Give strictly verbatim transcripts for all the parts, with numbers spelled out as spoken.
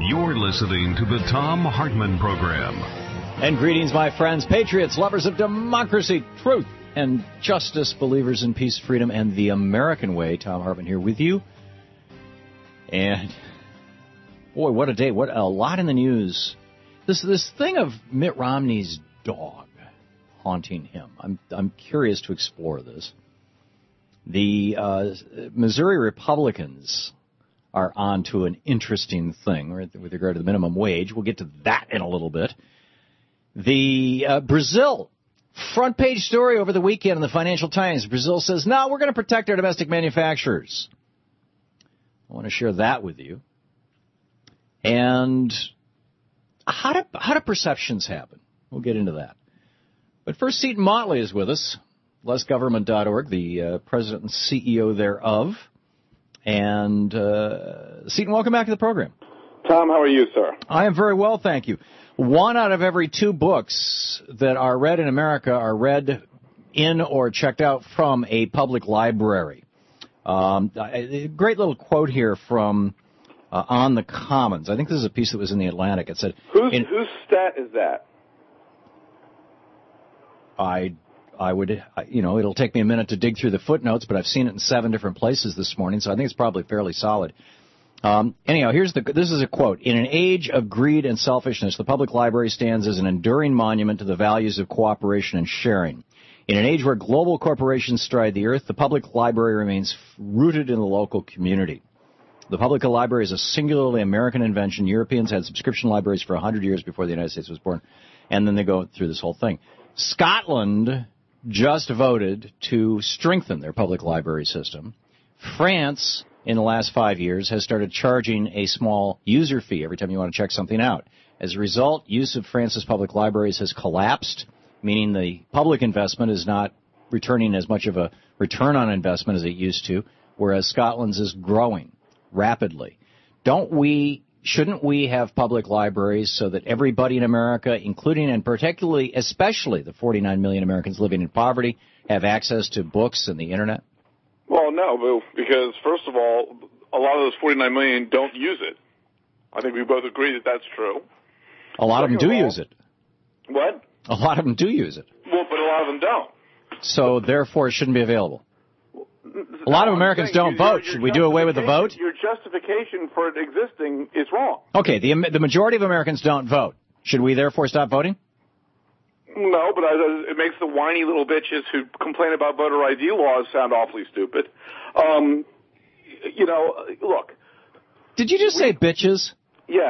You're listening to the Thom Hartmann Program. And greetings, my friends, patriots, lovers of democracy, truth, and justice, believers in peace, freedom, and the American way. Thom Hartmann here with you. And, boy, what a day. What a lot in the news. This this thing of Mitt Romney's dog haunting him. I'm I'm curious to explore this. The uh, Missouri Republicans are on to an interesting thing with regard to the minimum wage. We'll get to that in a little bit. The uh, Brazil front page story over the weekend in the Financial Times. Brazil says, no, we're going to protect our domestic manufacturers. I want to share that with you. And how do, how do perceptions happen? We'll get into that. But first, Seton Motley is with us, less government dot org, the uh, president and C E O thereof. And, uh, Seton, welcome back to the program. Tom, how are you, sir? I am very well, thank you. One out of every two books that are read in America are read in or checked out from a public library. Um, a great little quote here from uh, On the Commons. I think this is a piece that was in the Atlantic. It said, Who's, in, whose stat is that? I... I would, you know, it'll take me a minute to dig through the footnotes, but I've seen it in seven different places this morning, so I think it's probably fairly solid. Um, anyhow, here's the, this is a quote. In an age of greed and selfishness, the public library stands as an enduring monument to the values of cooperation and sharing. In an age where global corporations stride the earth, the public library remains rooted in the local community. The public library is a singularly American invention. Europeans had subscription libraries for one hundred years before the United States was born, and then they go through this whole thing. Scotland just voted to strengthen their public library system. France, in the last five years, has started charging a small user fee every time you want to check something out. As a result, use of France's public libraries has collapsed, meaning the public investment is not returning as much of a return on investment as it used to, whereas Scotland's is growing rapidly. Don't we... Shouldn't we have public libraries so that everybody in America, including and particularly, especially the forty-nine million Americans living in poverty, have access to books and the Internet? Well, no, because, first of all, a lot of those forty-nine million don't use it. I think we both agree that that's true. A lot Second of them do of all, use it. What? A lot of them do use it. Well, but a lot of them don't. So, therefore, it shouldn't be available. A lot of Americans don't your, vote. Your Should we do away with the vote? Your justification for it existing is wrong. Okay, the the majority of Americans don't vote. Should we therefore stop voting? No, but it makes the whiny little bitches who complain about voter I D laws sound awfully stupid. Um, you know, look. Did you just say bitches? Yes.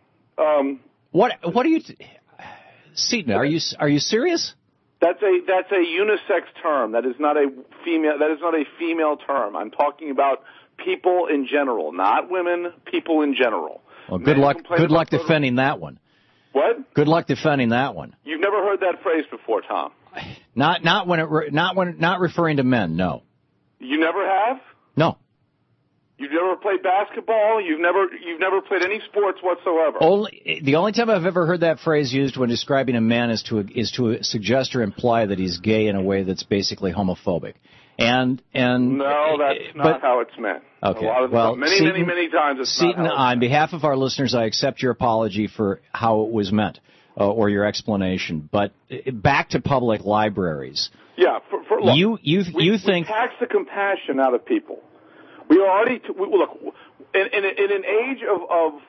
Um, what What are you... T- Seton, are you are you serious? That's a that's a unisex term. That is not a female. That is not a female term. I'm talking about people in general, not women. People in general. Well, good luck. Good luck defending that one. What? Good luck defending that one. You've never heard that phrase before, Tom? Not not when it not when not referring to men. No. You never have? No. You've never played basketball. You've never you've never played any sports whatsoever. Only the only time I've ever heard that phrase used when describing a man is to is to suggest or imply that he's gay in a way that's basically homophobic. And and no, that's but, not how it's meant. Okay. A lot of well, many Seton, many many times it's Seton, not how it's on meant. behalf of our listeners, I accept your apology for how it was meant uh, or your explanation. But back to public libraries. Yeah. For, for, look, you you we, you think we tax the compassion out of people. We already t- we, look in, in, in an age of, of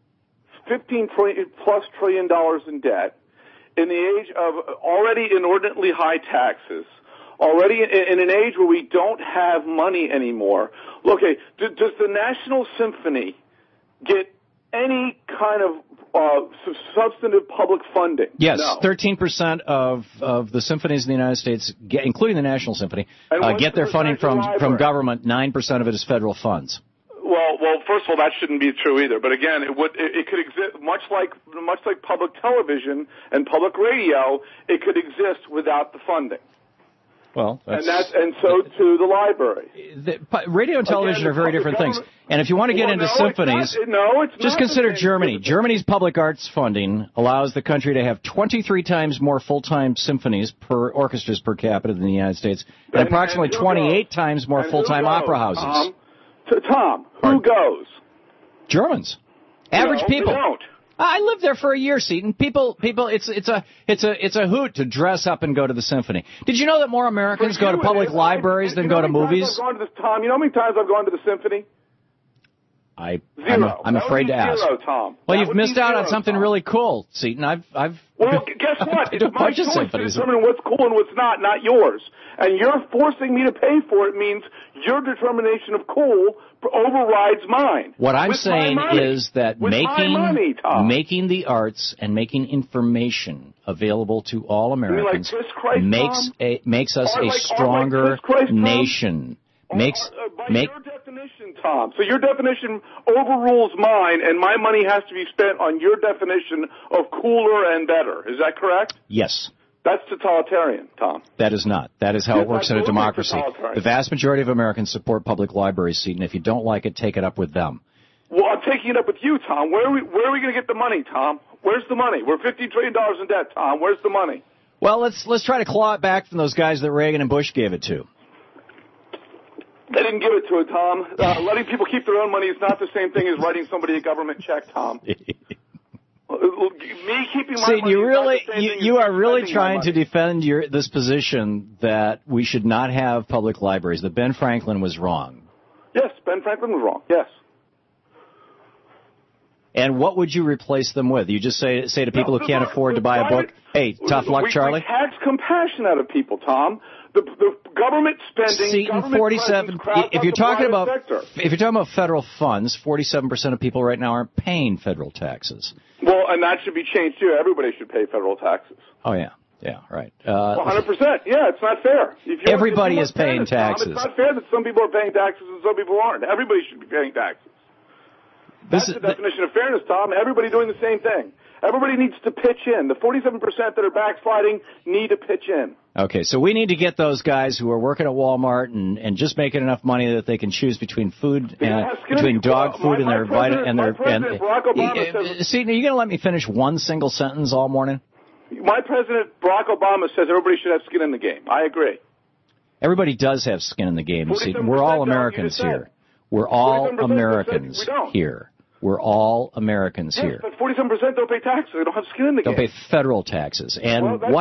fifteen trillion plus trillion dollars in debt, in the age of already inordinately high taxes, already in, in an age where we don't have money anymore. Look, okay, do, does the National Symphony get any kind of uh, substantive public funding? Yes, no. thirteen percent of, of the symphonies in the United States, get, including the National Symphony, uh, get their funding from, from government. nine percent of it is federal funds. Well, well, first of all, that shouldn't be true either. But again, it would it, it could exist much like much like public television and public radio. It could exist without the funding. Well, that's, and that's and so too the library. The, radio and television Again, are very different things. And if you want to get well, into no, symphonies, it's not, no, it's just not consider Germany. Germany's public arts funding allows the country to have twenty-three times more full-time symphonies per orchestras per capita than the United States, and, and approximately and twenty-eight goes? times more and full-time opera houses. Tom, to Tom who goes? Germans. Average no, people. They don't. I lived there for a year, Seton. People, people, it's it's a it's a it's a hoot to dress up and go to the symphony. Did you know that more Americans For go you, to public is, libraries I, than you go know to how many movies? times I've gone to the, Tom, you know how many times I've gone to the symphony? I, Zero. I'm, I'm That afraid would be to ask. zero, Tom. Well, That you've would missed be out zero, on something Tom. really cool, Seton. I've, I've. Well, guess what? It's It's my choice to determine what's cool and what's not, not yours. And you're forcing me to pay for it means your determination of cool overrides mine. What I'm With saying my money. is that With my making money, Tom. making the arts and making information available to all mean like Americans Chris Christ, makes Tom? a makes us Or a like- or like stronger Chris Christ, Tom? nation. Makes Uh, uh, by make your definition, Tom. So your definition overrules mine, and my money has to be spent on your definition of cooler and better. Is that correct? yes. That's totalitarian, Tom. That is not. That is how Yes, it works in a absolutely democracy. totalitarian. The vast majority of Americans support public libraries, Seton. If you don't like it, take it up with them. Well, I'm taking it up with you, Tom. Where are we, where are we going to get the money, Tom? Where's the money? We're fifty trillion dollars in debt, Tom. Where's the money? Well, let's let's try to claw it back from those guys that Reagan and Bush gave it to. They didn't give it to it, Tom. Uh, letting people keep their own money is not the same thing as writing somebody a government check, Tom. Me keeping my See, money you is really, not the same you, thing as you are really spending my trying to money. defend your this position that we should not have public libraries. That Ben Franklin was wrong. Yes, Ben Franklin was wrong. Yes. And what would you replace them with? You just say say to people No, who can't the- afford to the buy a private- book, hey, tough luck, we, Charlie? We tax compassion out of people, Tom. The, the government spending, Seton, government forty-seven. presence crowds If out you're the talking private about sector. if you're talking about federal funds, forty-seven percent of people right now aren't paying federal taxes. Well, and that should be changed too. Everybody should pay federal taxes. Oh yeah, yeah, right. Uh, one hundred percent. Yeah, it's not fair. If you Everybody if you is paying want fairness, Tom, taxes. It's not fair that some people are paying taxes and some people aren't. Everybody should be paying taxes. This That's is the definition of fairness, Tom. Everybody doing the same thing. Everybody needs to pitch in. The forty-seven percent that are backsliding need to pitch in. Okay, so we need to get those guys who are working at Walmart and, and just making enough money that they can choose between food and Yeah, it's gonna between be- dog well, food my- and their my vita president- and their my president, and Barack Obama uh, says- Seton, are you going to let me finish one single sentence all morning? My president, Barack Obama, says everybody should have skin in the game. I agree. Everybody does have skin in the game, Seton. forty-seven We're all percent don't, you Americans just said. here. We're all forty-seven percent Americans said we don't. here. We're all Americans Yes, here. but forty-seven percent don't pay taxes. They don't have skin in the Don't game. pay federal taxes. And Well, that's- what?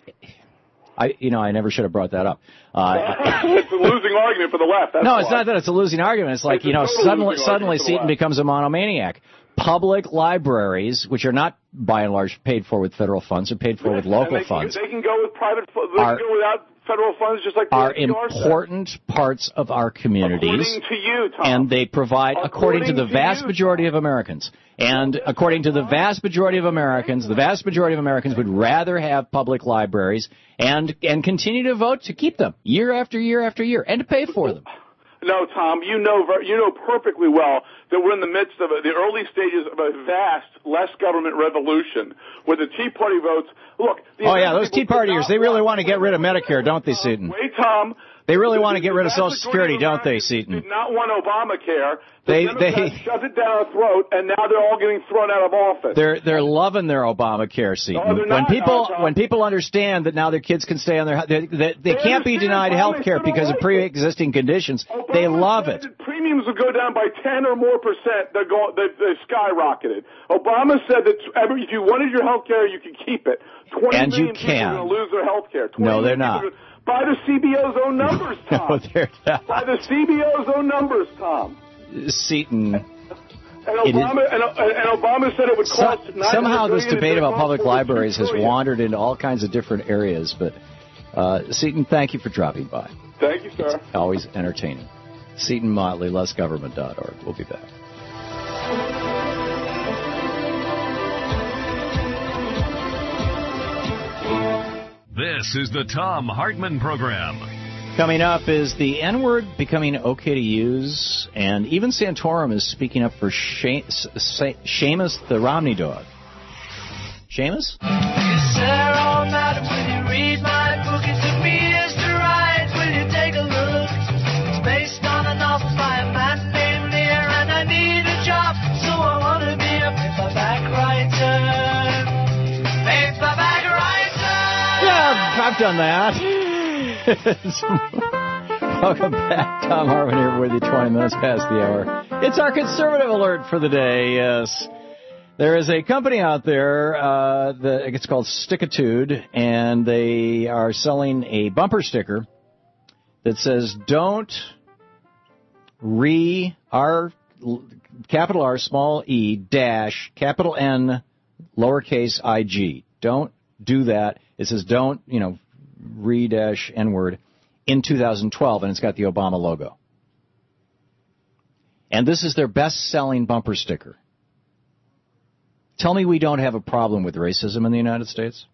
I you know I never should have brought that up. Uh, It's a losing argument for the left. That's No, it's why. not that it's a losing argument. It's like, It's you a know, total suddenly losing suddenly argument for the Seton left. becomes a monomaniac. Public libraries, which are not by and large paid for with federal funds, are paid for with And local they can, funds, They can go with private. fu- They Are- can go without federal funds, just like the are N P R said. important parts of our communities. According to you, Tom. And they provide, according, According to the to vast you, majority of Americans. And according to the vast majority of Americans, the vast majority of Americans would rather have public libraries and and continue to vote to keep them year after year after year and to pay for them. No, Tom, you know ver- you know perfectly well that we're in the midst of a, the early stages of a vast, less government revolution where the Tea Party votes. Look. The Oh yeah, American those Tea people did Partiers, not they really want want- to get rid of Medicare, don't they, Tom, Seton? Wait, Tom. They really The- want to get the rid of vast Social majority Security, of don't they, Americans Seton? Did not want Obamacare. The They- Democrats they- shoved it down our throat, and now they're all getting thrown out of office. They're they're loving their Obamacare, Seton. No, they're when not, people no, Tom. when people understand that now their kids can stay on their they, they, they can't be understand denied why health they care still because of like it. pre-existing conditions, Obama they love said it. that premiums would go down by ten or more percent. They're going, they, they skyrocketed. Obama said that every, if you wanted your health care, you could keep it. twenty And you million people can. are going to lose their health care. No, they're not. By the C B O's own numbers, Tom. No, they're not. By the C B O's own numbers, Tom. Seton. And It is- Obama, and, and Obama said it would So, cost nine hundred somehow this billion dollars. debate It's about gonna public cost over two libraries has trillion dollars. wandered into all kinds of different areas. But uh, Seton, thank you for dropping by. Thank you, sir. Always entertaining. Seton Motley, less government dot org. We'll be back. This is the Thom Hartmann Program. Coming up is the N-word becoming okay to use, and even Santorum is speaking up for she- Se- Seamus the Romney dog. Seamus? You stare all night when you read my book. It took me years to write. Will you take a look? It's based on a novel by a man named Lear, and I need a job, so I want to be a paperback writer. Paperback writer! Yeah, I've done that. Welcome back. Thom Hartmann here with you, twenty minutes past the hour. It's our conservative alert for the day, yes. There is a company out there, uh, that it's called Stickitude, and they are selling a bumper sticker that says, don't re, R, capital R, small e, dash, capital N, lowercase I-G. Don't do that. It says don't, you know, re, dash, N-word in two thousand twelve, and it's got the Obama logo. And this is their best-selling bumper sticker. Tell me we don't have a problem with racism in the United States?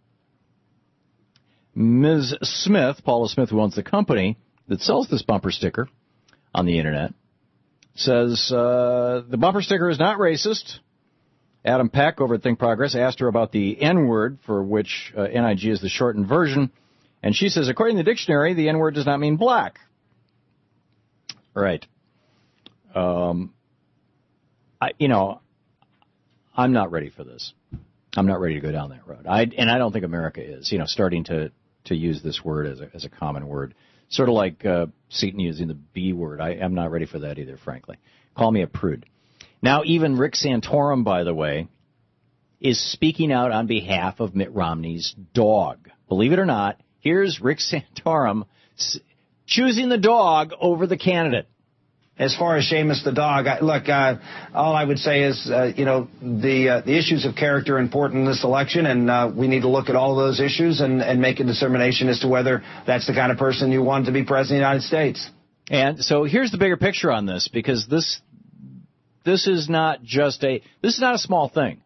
Miz Smith, Paula Smith, who owns the company that sells this bumper sticker on the Internet, says uh, the bumper sticker is not racist. Adam Peck over at Think Progress asked her about the N-word, for which uh, N I G is the shortened version, and she says, according to the dictionary, the N-word does not mean black. Right. Um, I, you know, I'm not ready for this. I'm not ready to go down that road. I, and I don't think America is, you know, starting to, to use this word as a, as a common word. Sort of like uh, Seton using the B word. I am not ready for that either, frankly. Call me a prude. Now, even Rick Santorum, by the way, is speaking out on behalf of Mitt Romney's dog. Believe it or not, here's Rick Santorum choosing the dog over the candidate. As far as Seamus the dog, I, look, uh, all I would say is, uh, you know, the uh, the issues of character are important in this election, and uh, we need to look at all of those issues and, and make a determination as to whether that's the kind of person you want to be president of the United States. And so here's the bigger picture on this, because this this is not just a this is not a small thing.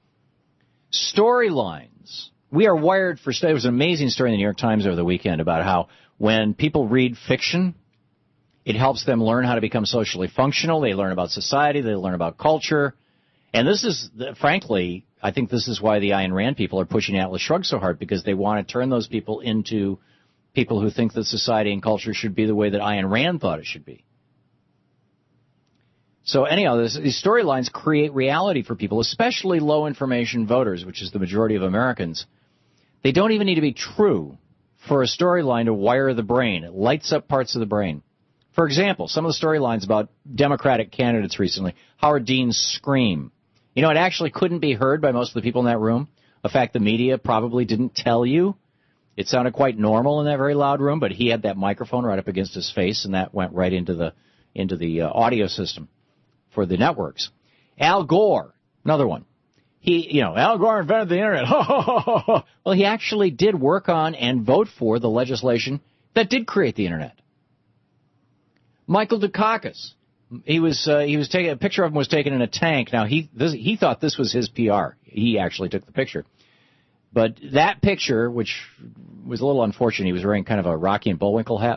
Storylines. We are wired for. There was an amazing story in the New York Times over the weekend about how when people read fiction, it helps them learn how to become socially functional. They learn about society. They learn about culture. And this is, frankly, I think this is why the Ayn Rand people are pushing Atlas Shrugged so hard, because they want to turn those people into people who think that society and culture should be the way that Ayn Rand thought it should be. So anyhow, this, these storylines create reality for people, especially low-information voters, which is the majority of Americans. They don't even need to be true for a storyline to wire the brain. It lights up parts of the brain. For example, some of the storylines about Democratic candidates recently, Howard Dean's scream. You know, it actually couldn't be heard by most of the people in that room. In fact, the media probably didn't tell you. It sounded quite normal in that very loud room, but he had that microphone right up against his face, and that went right into the into the uh, audio system for the networks. Al Gore, another one. He, you know, Al Gore invented the Internet. Well, he actually did work on and vote for the legislation that did create the Internet. Michael Dukakis, he was uh, he was taking a picture of him was taken in a tank. Now he this, he thought this was his P R. He actually took the picture, but that picture, which was a little unfortunate, he was wearing kind of a Rocky and Bullwinkle hat,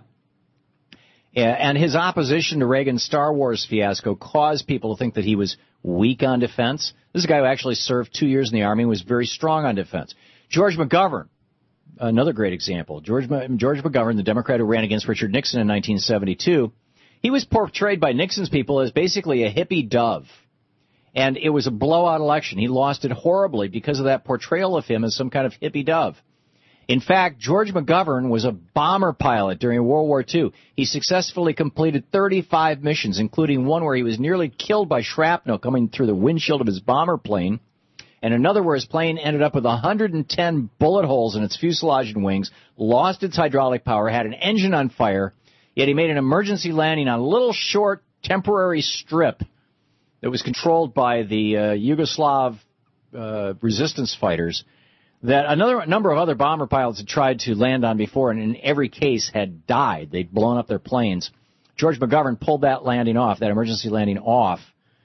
and his opposition to Reagan's Star Wars fiasco caused people to think that he was weak on defense. This is a guy who actually served two years in the Army and was very strong on defense. George McGovern, another great example. George George McGovern, the Democrat who ran against Richard Nixon in nineteen seventy-two. He was portrayed by Nixon's people as basically a hippie dove, and it was a blowout election. He lost it horribly because of that portrayal of him as some kind of hippie dove. In fact, George McGovern was a bomber pilot during World War Two. He successfully completed thirty-five missions, including one where he was nearly killed by shrapnel coming through the windshield of his bomber plane, and another where his plane ended up with one hundred ten bullet holes in its fuselage and wings, lost its hydraulic power, had an engine on fire. Yet he made an emergency landing on a little short temporary strip that was controlled by the uh, Yugoslav uh, resistance fighters that another a number of other bomber pilots had tried to land on before, and in every case had died. They'd blown up their planes. George McGovern pulled that landing off, that emergency landing off,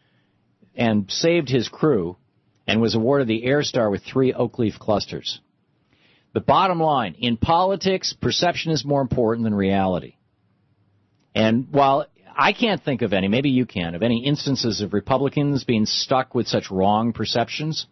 and saved his crew and was awarded the Air Star with three oak leaf clusters. The bottom line, in politics, perception is more important than reality. And while I can't think of any, maybe you can, of any instances of Republicans being stuck with such wrong perceptions.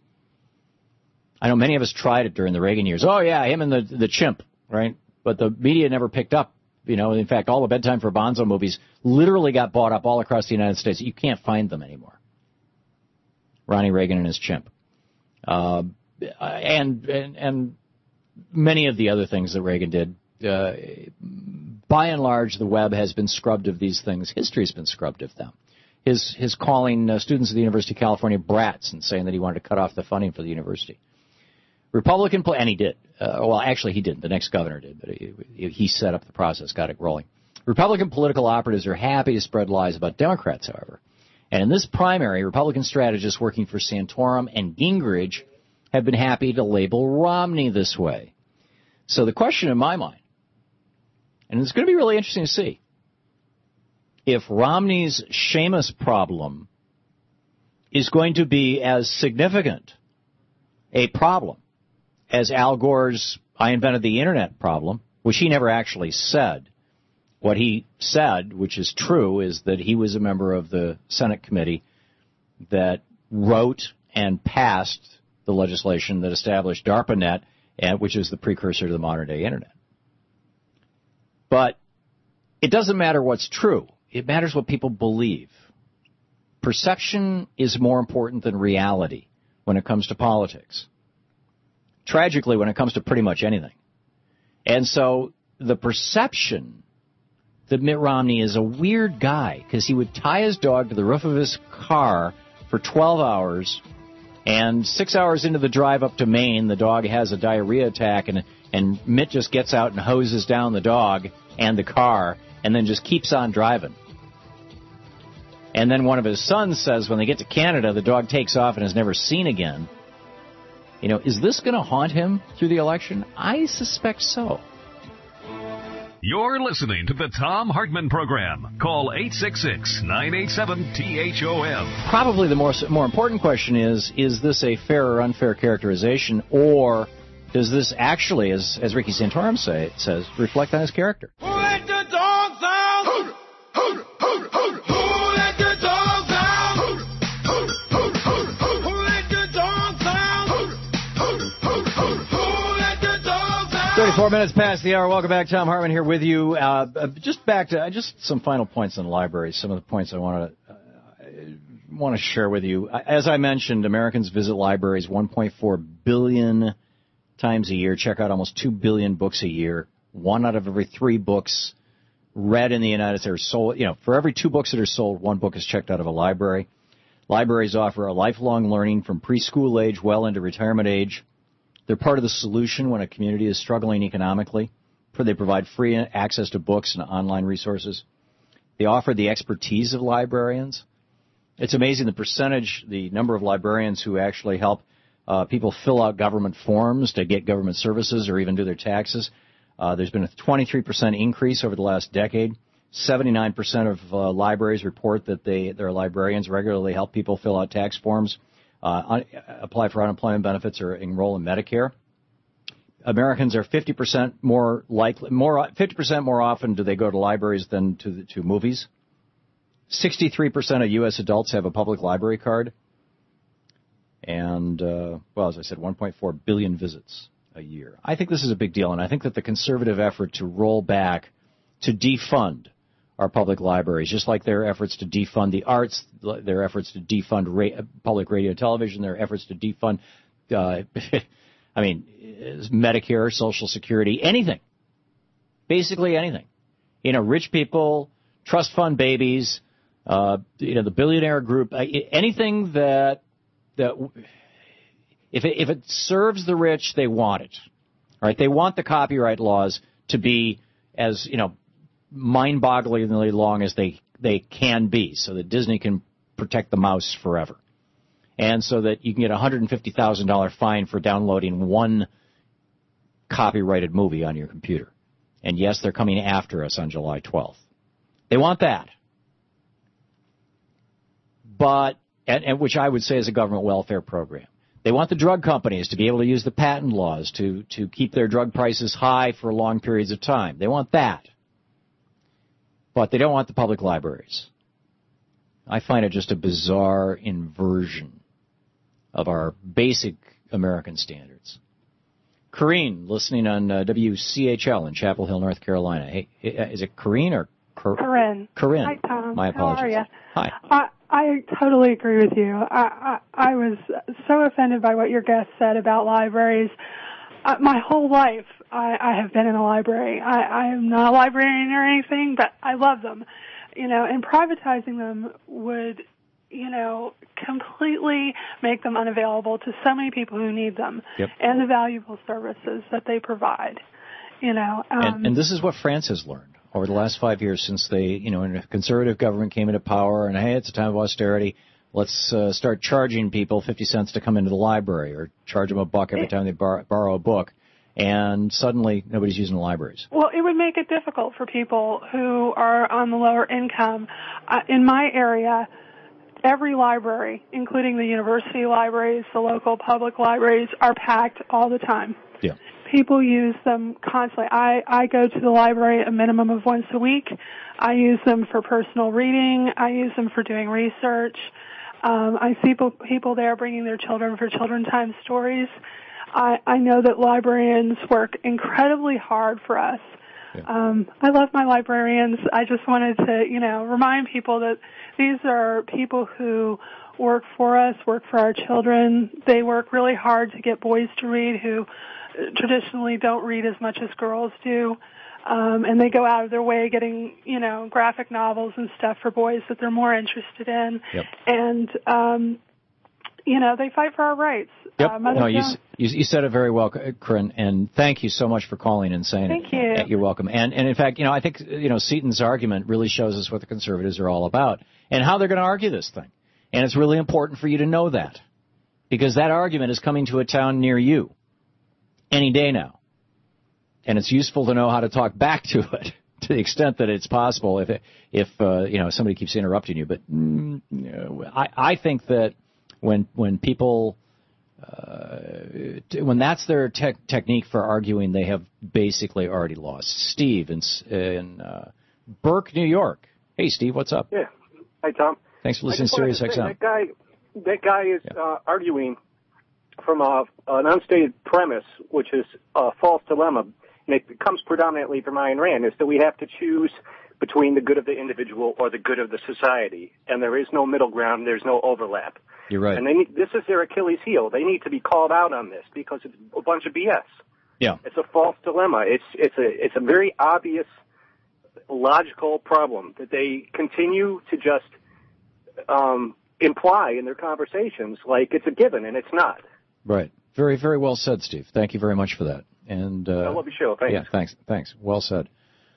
I know many of us tried it during the Reagan years. Oh, yeah, him and the the chimp, right? But the media never picked up. You know, in fact, all the Bedtime for Bonzo movies literally got bought up all across the United States. You can't find them anymore. Ronnie Reagan and his chimp. Uh, and, and, and many of the other things that Reagan did. Uh, by and large, the web has been scrubbed of these things. History has been scrubbed of them. his his calling uh, students at the University of California brats and saying that he wanted to cut off the funding for the university. Republican, and he did. Uh, well, actually, he didn't. The next governor did, but he, he set up the process, got it rolling. Republican political operatives are happy to spread lies about Democrats, however. And in this primary, Republican strategists working for Santorum and Gingrich have been happy to label Romney this way. So the question in my mind, and it's going to be really interesting to see, if Romney's Seamus problem is going to be as significant a problem as Al Gore's I invented the Internet problem, which he never actually said. What he said, which is true, is that he was a member of the Senate committee that wrote and passed the legislation that established DARPANET, and which is the precursor to the modern-day Internet. But it doesn't matter what's true. It matters what people believe. Perception is more important than reality when it comes to politics. Tragically, when it comes to pretty much anything. And so the perception that Mitt Romney is a weird guy because he would tie his dog to the roof of his car for twelve hours, and six hours into the drive up to Maine, the dog has a diarrhea attack, and, and Mitt just gets out and hoses down the dog and the car and then just keeps on driving. And then one of his sons says when they get to Canada, the dog takes off and is never seen again. You know, is this going to haunt him through the election? I suspect so. You're listening to the Thom Hartmann Program. Call eight six six, nine eight seven, T H O M. Probably the more more important question is, is this a fair or unfair characterization, or does this actually, as as Ricky Santorum say, says, reflect on his character? Who let the dogs out? Who, who, who, who, who let the dogs out? Who, who, who, who, who let the dogs out? Who, who, who, who, who let the dogs out? thirty-four minutes past the hour. Welcome back. Thom Hartmann here with you. Uh, just back to uh, just some final points on libraries. Some of the points I want to uh, want to share with you. As I mentioned, Americans visit libraries one point four billion times a year. Check out almost two billion books a year. One out of every three books read in the United States are sold. You know, for every two books that are sold, one book is checked out of a library. Libraries offer a lifelong learning from preschool age well into retirement age. They're part of the solution when a community is struggling economically, for they provide free access to books and online resources. They offer the expertise of librarians. It's amazing the percentage, the number of librarians who actually help uh, people fill out government forms to get government services or even do their taxes. Uh, there's been a twenty-three percent increase over the last decade. seventy-nine percent of uh, libraries report that they, their librarians regularly help people fill out tax forms, uh, un- apply for unemployment benefits, or enroll in Medicare. Americans are fifty percent more likely, more fifty percent more often do they go to libraries than to the, to movies. sixty-three percent of U S adults have a public library card. And, uh, well, as I said, one point four billion visits a year. I think this is a big deal, and I think that the conservative effort to roll back, to defund our public libraries, just like their efforts to defund the arts, their efforts to defund ra- public radio and television, their efforts to defund, uh, I mean, Medicare, Social Security, anything. Basically anything. You know, rich people, trust fund babies, uh, you know, the billionaire group, anything that, that, if it, if it serves the rich, they want it. Right? They want the copyright laws to be as, you know, mind-bogglingly long as they, they can be, so that Disney can protect the mouse forever. And so that you can get a one hundred fifty thousand dollars fine for downloading one copyrighted movie on your computer. And yes, they're coming after us on July twelfth. They want that. But, and, and which I would say is a government welfare program. They want the drug companies to be able to use the patent laws to, to keep their drug prices high for long periods of time. They want that. But they don't want the public libraries. I find it just a bizarre inversion of our basic American standards. Corrine, listening on uh, W C H L in Chapel Hill, North Carolina. Hey, is it Corrine or Cor- Corinne? Corinne. Hi, Tom. My apologies. How are you? Hi. I, I totally agree with you. I, I, I was so offended by what your guest said about libraries. Uh, my whole life, I, I have been in a library. I, I am not a librarian or anything, but I love them. you know, and privatizing them would, you know, completely make them unavailable to so many people who need them yep. and the valuable services that they provide, you know. Um, and, and this is what France has learned over the last five years since they, you know, when a conservative government came into power and, hey, it's a time of austerity, let's uh, start charging people fifty cents to come into the library or charge them a buck every time they bar- borrow a book. And suddenly nobody's using the libraries. Well, it would make it difficult for people who are on the lower income. Uh, in my area, every library, including the university libraries, the local public libraries, are packed all the time. Yeah. People use them constantly. I, I go to the library a minimum of once a week. I use them for personal reading. I use them for doing research. Um, I see people, people there bringing their children for children's time stories. I, I know that librarians work incredibly hard for us. Yeah. Um, I love my librarians. I just wanted to, you know, remind people that these are people who work for us, work for our children. They work really hard to get boys to read who traditionally don't read as much as girls do. Um, and they go out of their way getting, you know, graphic novels and stuff for boys that they're more interested in. Yep. And, um, you know, they fight for our rights. Yep. Uh, no, you, you you said it very well, Corinne, and thank you so much for calling and saying thank it. Thank you. You're welcome. And and in fact, you know, I think you know Seaton's argument really shows us what the conservatives are all about and how they're going to argue this thing. And it's really important for you to know that because that argument is coming to a town near you any day now, and it's useful to know how to talk back to it to the extent that it's possible. If it, if uh, you know somebody keeps interrupting you, but mm, you know, I I think that when when people Uh, when that's their te- technique for arguing, they have basically already lost. Steve in, in uh, Burke, New York. Hey, Steve, what's up? Yeah. Hi, Tom. Thanks for listening to Sirius X M. That guy, that guy is yeah. uh, arguing from a, an unstated premise, which is a false dilemma, and it comes predominantly from Ayn Rand, is that we have to choose between the good of the individual or the good of the society, and there is no middle ground, there's no overlap. You're right. And they need, this is their Achilles heel. They need to be called out on this because it's a bunch of B S. Yeah. It's a false dilemma. It's it's a it's a very obvious logical problem that they continue to just um, imply in their conversations like it's a given, and it's not. Right. Very, very well said, Steve. Thank you very much for that. And uh, I love your show. Thanks. Yeah, thanks. Thanks. Well said.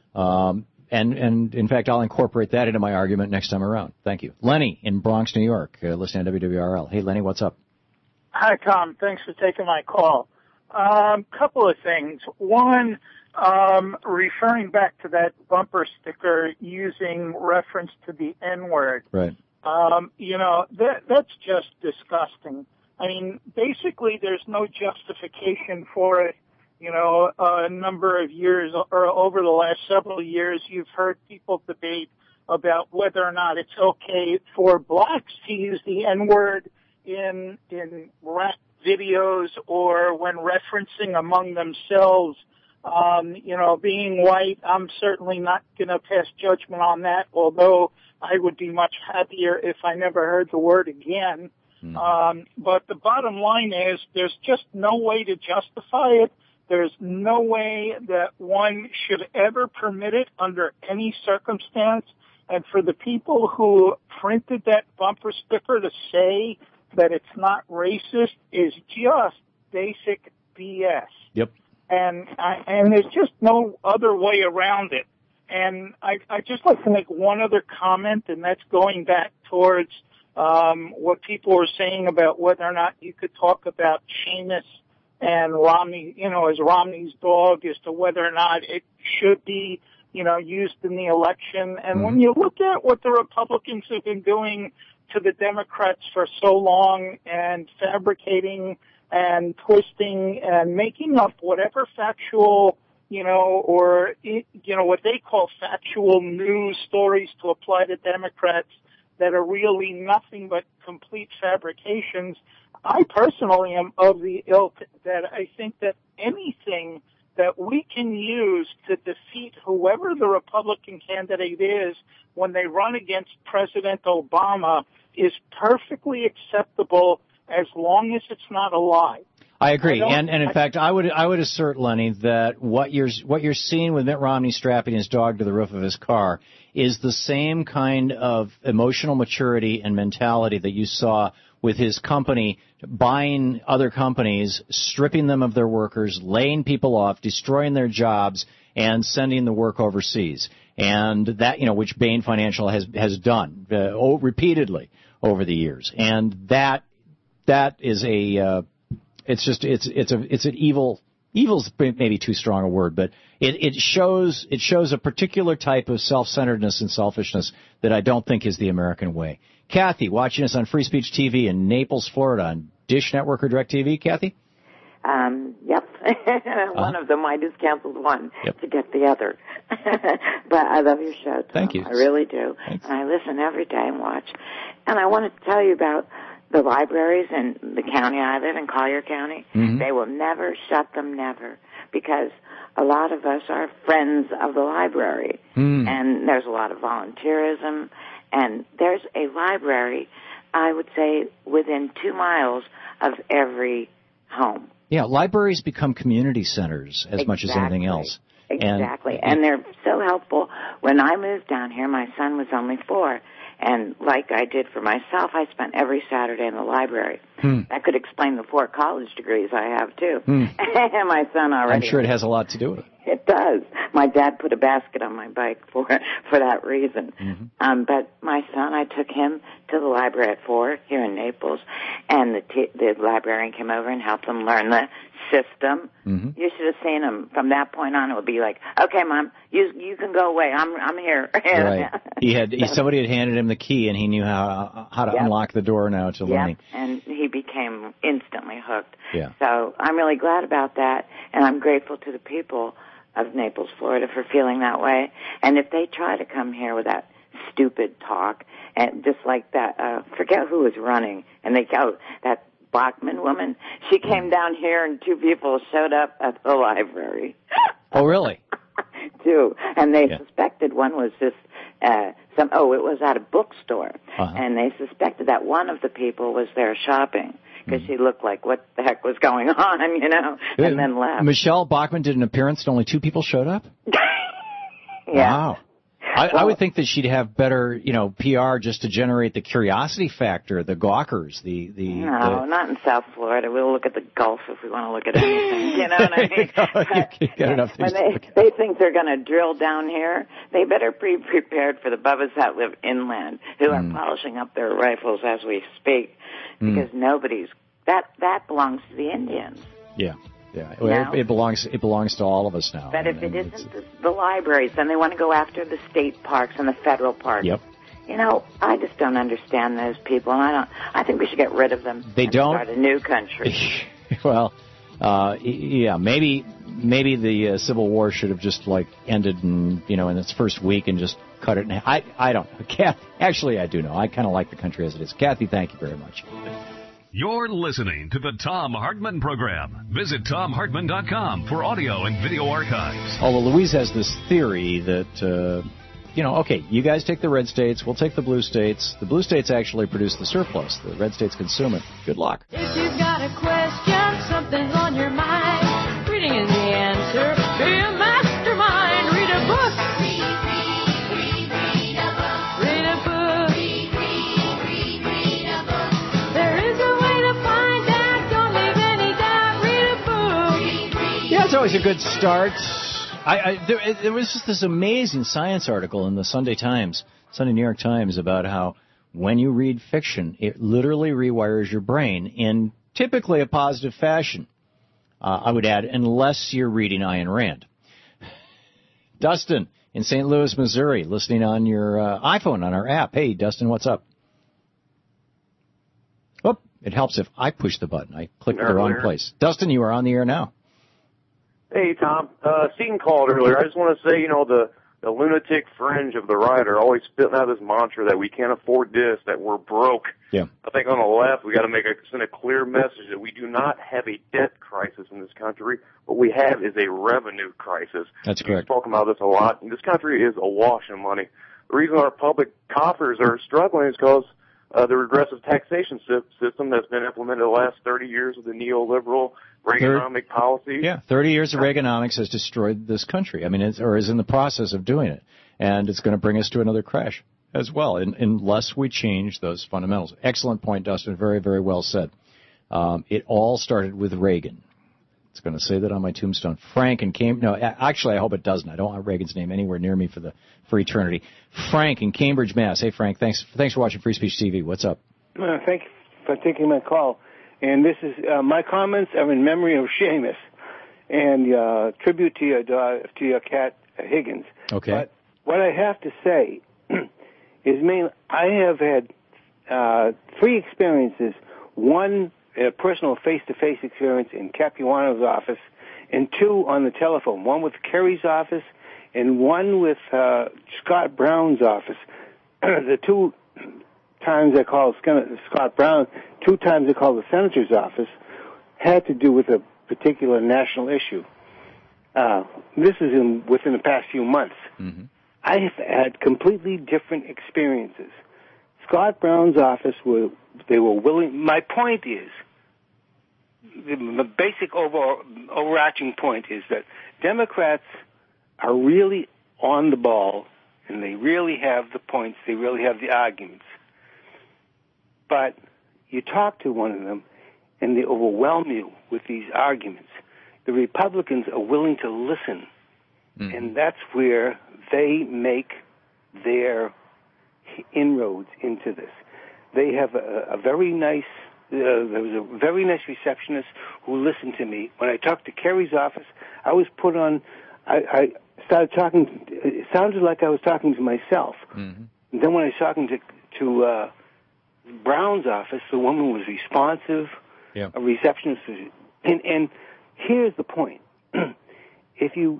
Um, And, and in fact, I'll incorporate that into my argument next time around. Thank you. Lenny in Bronx, New York, uh, listening to W W R L. Hey, Lenny, what's up? Hi, Tom. Thanks for taking my call. Um, couple of things. One, um, referring back to that bumper sticker using reference to the N-word. Right. Um, you know, that, that's just disgusting. I mean, basically there's no justification for it. You know, a number of years or over the last several years, you've heard people debate about whether or not it's okay for blacks to use the N-word in in rap videos or when referencing among themselves. Um, you know, being white, I'm certainly not going to pass judgment on that, although I would be much happier if I never heard the word again. Mm. Um, but the bottom line is there's just no way to justify it. There's no way that one should ever permit it under any circumstance. And for the people who printed that bumper sticker to say that it's not racist is just basic B S. Yep. And I, and there's just no other way around it. And I I just like to make one other comment, and that's going back towards um, what people were saying about whether or not you could talk about Seamus and Romney, you know, as Romney's dog, as to whether or not it should be, you know, used in the election. And mm-hmm. when you look at what the Republicans have been doing to the Democrats for so long and fabricating and twisting and making up whatever factual, you know, or, you know, what they call factual news stories to apply to Democrats that are really nothing but complete fabrications, I personally am of the ilk that I think that anything that we can use to defeat whoever the Republican candidate is when they run against President Obama is perfectly acceptable as long as it's not a lie. I agree, I and and in I, fact, I would I would assert, Lenny, that what you're what you're seeing with Mitt Romney strapping his dog to the roof of his car is the same kind of emotional maturity and mentality that you saw with his company buying other companies, stripping them of their workers, laying people off, destroying their jobs, and sending the work overseas. And that, you know, which Bain Financial has has done uh, oh, repeatedly over the years. And that that is a uh, it's just it's it's a it's an evil evil's maybe too strong a word, but it, it shows it shows a particular type of self-centeredness and selfishness that I don't think is the American way. Kathy, watching us on Free Speech T V in Naples, Florida, on Dish Network or DirecTV. Kathy? Um, yep. one uh, of them, I just canceled one yep. to get the other. But I love your show, Tom. Thank you. I really do. Thanks. And I listen every day and watch. And I want to tell you about the libraries in the county I live in, Collier County. Mm-hmm. They will never shut them, never, because a lot of us are friends of the library. Mm. And there's a lot of volunteerism. And there's a library, I would say, within two miles of every home. Yeah, libraries become community centers as exactly. much as anything else. Exactly. And, and they're so helpful. When I moved down here, my son was only four. And like I did for myself, I spent every Saturday in the library. Hmm. That could explain the four college degrees I have, too. Hmm. And my son already. I'm sure it has a lot to do with it. It does. My dad put a basket on my bike for for that reason. Mm-hmm. Um, but my son, I took him to the library at four here in Naples, and the t- the librarian came over and helped him learn the system. Mm-hmm. You should have seen him. From that point on, it would be like, okay, Mom, you you can go away. I'm I'm here. Right. He had he, somebody had handed him the key, and he knew how how to yep. unlock the door now to yep. learning. And he became instantly hooked. Yeah. So I'm really glad about that, and I'm grateful to the people of Naples, Florida, for feeling that way. And if they try to come here with that stupid talk, and just like that, uh, forget who was running, and they go, that Bachman woman, she came down here and two people showed up at the library. Oh, really? Two. And they yeah. suspected one was just, uh, some, oh, it was at a bookstore. Uh-huh. And they suspected that one of the people was there shopping. Because she looked like, what the heck was going on, you know, and then left. Michelle Bachman did an appearance and only two people showed up? Yeah. Wow. I, well, I would think that she'd have better, you know, P R just to generate the curiosity factor, the gawkers, the... the no, the... not in South Florida. We'll look at the Gulf if we want to look at anything, you know what I mean? you, you got enough things when they, they think they're going to drill down here, they better be prepared for the bubbas that live inland, who are mm. polishing up their rifles as we speak, because mm. nobody's... That that belongs to the Indians. Yeah, yeah. Well, it, it belongs it belongs to all of us now. But and, if it isn't the, the libraries, then they want to go after the state parks and the federal parks. Yep. You know, I just don't understand those people, and I don't. I think we should get rid of them. They and don't start a new country. Well, uh, yeah, maybe maybe the uh, Civil War should have just like ended in you know in its first week and just cut it in half. I I don't. Kathy, actually, I do know. I kind of like the country as it is. Kathy, thank you very much. You're listening to the Thom Hartmann Program. Visit Thom Hartmann dot com for audio and video archives. Although Louise has this theory that, uh, you know, okay, you guys take the red states, we'll take the blue states. The blue states actually produce the surplus. The red states consume it. Good luck. If you've got a question, something's on your mind, reading is the answer. Be a mastermind. Read a book. Read, read, read, read a book. Read a book. Read, read, read, read a book. There is a way to find out. Don't leave any doubt. Read a book. Read, read, yeah, it's always a good start. I, I there, there was just this amazing science article in the Sunday Times, Sunday New York Times, about how when you read fiction, it literally rewires your brain in typically a positive fashion. Uh, I would add, unless you're reading Ayn Rand. Dustin in Saint Louis, Missouri, listening on your uh, iPhone on our app. Hey, Dustin, what's up? Oh, it helps if I push the button. I clicked the wrong place. Dustin, you are on the air now. Hey, Tom. Uh, Seton called earlier. I just want to say, you know, the, the lunatic fringe of the right are always spitting out this mantra that we can't afford this, that we're broke. Yeah. I think on the left, we got to make a, send a clear message that we do not have a debt crisis in this country. What we have is a revenue crisis. That's correct. We're talking about this a lot. And this country is awash in money. The reason our public coffers are struggling is because uh, the regressive taxation sy- system that's been implemented the last thirty years of the neoliberal Reaganomic policy. Yeah, thirty years of Reaganomics has destroyed this country. I mean, it's, or is in the process of doing it. And it's going to bring us to another crash as well, in, unless we change those fundamentals. Excellent point, Dustin. Very, very well said. Um, it all started with Reagan. It's going to say that on my tombstone. Frank and Cambridge. No, actually, I hope it doesn't. I don't want Reagan's name anywhere near me for the for eternity. Frank in Cambridge, Mass. Hey, Frank. Thanks. Thanks for watching Free Speech T V. What's up? Uh, thank you for taking my call. And this is uh, my comments are in memory of Seamus and uh, tribute to your dog, to your cat uh, Higgins. Okay. But what I have to say is, main. I have had uh, three experiences. One, a personal face-to-face experience in Capuano's office, and two on the telephone. One with Kerry's office, and one with uh, Scott Brown's office. The two times I called Scott Brown, two times I called the senator's office, had to do with a particular national issue. Uh, this is in within the past few months. Mm-hmm. I have had completely different experiences. Scott Brown's office were they were willing. My point is, the, the basic over, overarching point is that Democrats are really on the ball, and they really have the points. They really have the arguments. But you talk to one of them, and they overwhelm you with these arguments. The Republicans are willing to listen, mm. and that's where they make their inroads into this. They have a, a very nice, uh, there was a very nice receptionist who listened to me. When I talked to Kerry's office, I was put on, I, I started talking, it sounded like I was talking to myself. Mm-hmm. And then when I was talking to, to uh, Brown's office, the woman was responsive, yeah. a receptionist. And, and here's the point. If you,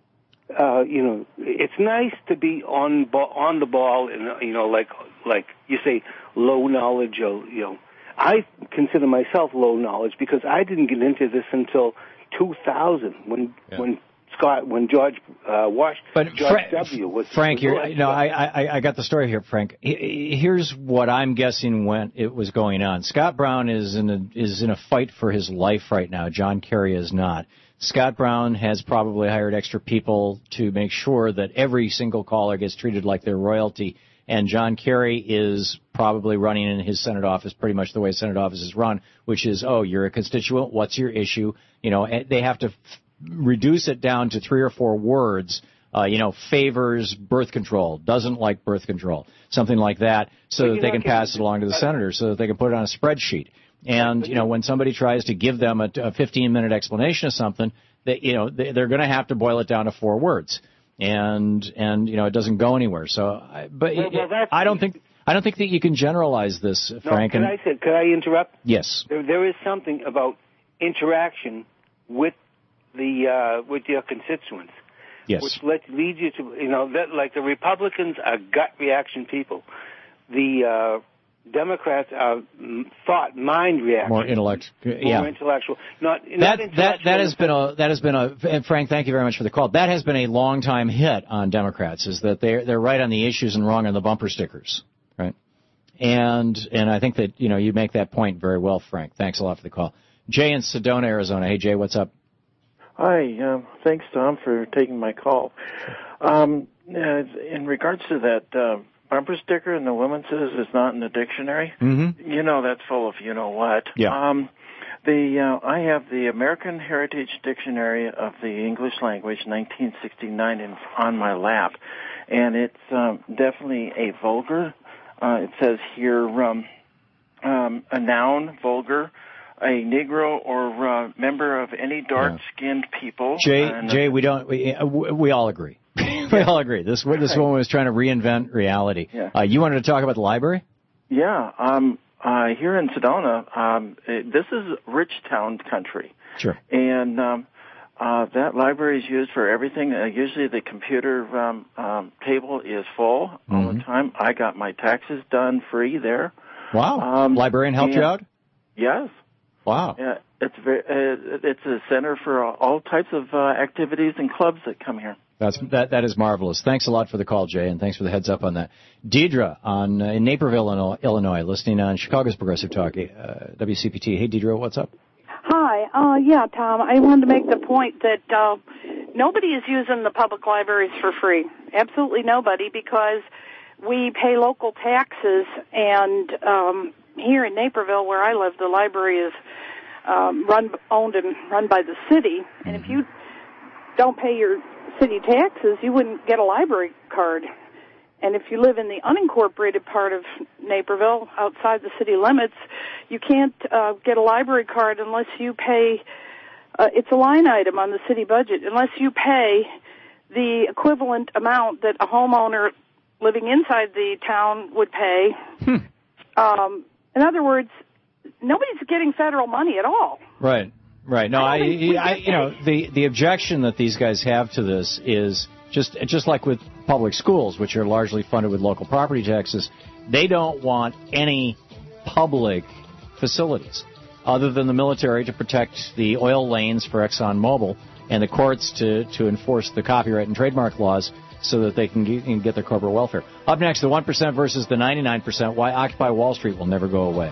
uh, you know, it's nice to be on on the ball and, you know, like, like you say, low knowledge, or, you know. I consider myself low knowledge because I didn't get into this until two thousand when, yeah. when Scott, when George uh, Washington, but George Fra- W. was Frank, was you're, you know, I, I I got the story here, Frank. Here's what I'm guessing when it was going on. Scott Brown is in a is in a fight for his life right now. John Kerry is not. Scott Brown has probably hired extra people to make sure that every single caller gets treated like they're royalty. And John Kerry is probably running in his Senate office pretty much the way Senate offices run, which is, oh, you're a constituent. What's your issue? You know, they have to f- reduce it down to three or four words. Uh, you know, favors birth control, doesn't like birth control, something like that, so that they can pass it along to the senators, so that they can put it on a spreadsheet. And, you know, when somebody tries to give them a fifteen-minute explanation of something, that, you know, they're going to have to boil it down to four words. And, and you know, it doesn't go anywhere. So, I, but well, well, I don't think I don't think that you can generalize this, Frank. No, can I say, can I interrupt? Yes. There, there is something about interaction with the uh, with your constituents. Yes. Which let, leads you to, you know, that, like the Republicans are gut reaction people. The uh, Democrats are thought mind reaction. More intellect, yeah. More intellectual. Not, that, not that, intellectual. that has been a, that has been a, and Frank, thank you very much for the call. That has been a long time hit on Democrats, is that they're, they're right on the issues and wrong on the bumper stickers, right? And, and I think that, you know, you make that point very well, Frank. Thanks a lot for the call. Jay in Sedona, Arizona. Hey, Jay, what's up? Hi, um, thanks, Tom, for taking my call. Um, uh, in regards to that uh, bumper sticker, and the woman says it's not in the dictionary, mm-hmm. you know that's full of you-know-what. Yeah. Um, the uh, I have the American Heritage Dictionary of the English Language, nineteen sixty-nine, in, on my lap, and it's um, definitely a vulgar. Uh, it says here um, um, a noun, vulgar, a Negro or uh, member of any dark-skinned people. Jay, and, Jay, we don't. We, we all agree. we all agree. This this woman was trying to reinvent reality. Yeah. Uh, you wanted to talk about the library? Yeah. Um. Uh. Here in Sedona, um. It, this is rich town country. Sure. And um. Uh. That library is used for everything. Uh, usually, the computer um, um table is full all mm-hmm. the time. I got my taxes done free there. Wow. Um, Librarian helped and, you out? Yes. Wow. Yeah, it's very, uh, it's a center for all types of uh, activities and clubs that come here. That's that. That is marvelous. Thanks a lot for the call, Jay, and thanks for the heads up on that. Deidre on uh, in Naperville, Illinois, listening on Chicago's Progressive Talk, uh, W C P T. Hey, Deidre, what's up? Hi. Uh, yeah, Tom, I wanted to make the point that uh, nobody is using the public libraries for free. Absolutely nobody, because we pay local taxes, and um, here in Naperville, where I live, the library is um, run, owned and run by the city, and if you don't pay your city taxes, you wouldn't get a library card. And if you live in the unincorporated part of Naperville, outside the city limits, you can't uh, get a library card unless you pay, uh, it's a line item on the city budget, unless you pay the equivalent amount that a homeowner living inside the town would pay. Hmm. Um, in other words, nobody's getting federal money at all. Right. Right. No, I, I, you know, the, the objection that these guys have to this is just, just like with public schools, which are largely funded with local property taxes, they don't want any public facilities other than the military to protect the oil lanes for ExxonMobil and the courts to, to enforce the copyright and trademark laws so that they can get, can get their corporate welfare. Up next, the one percent versus the ninety-nine percent, why Occupy Wall Street will never go away.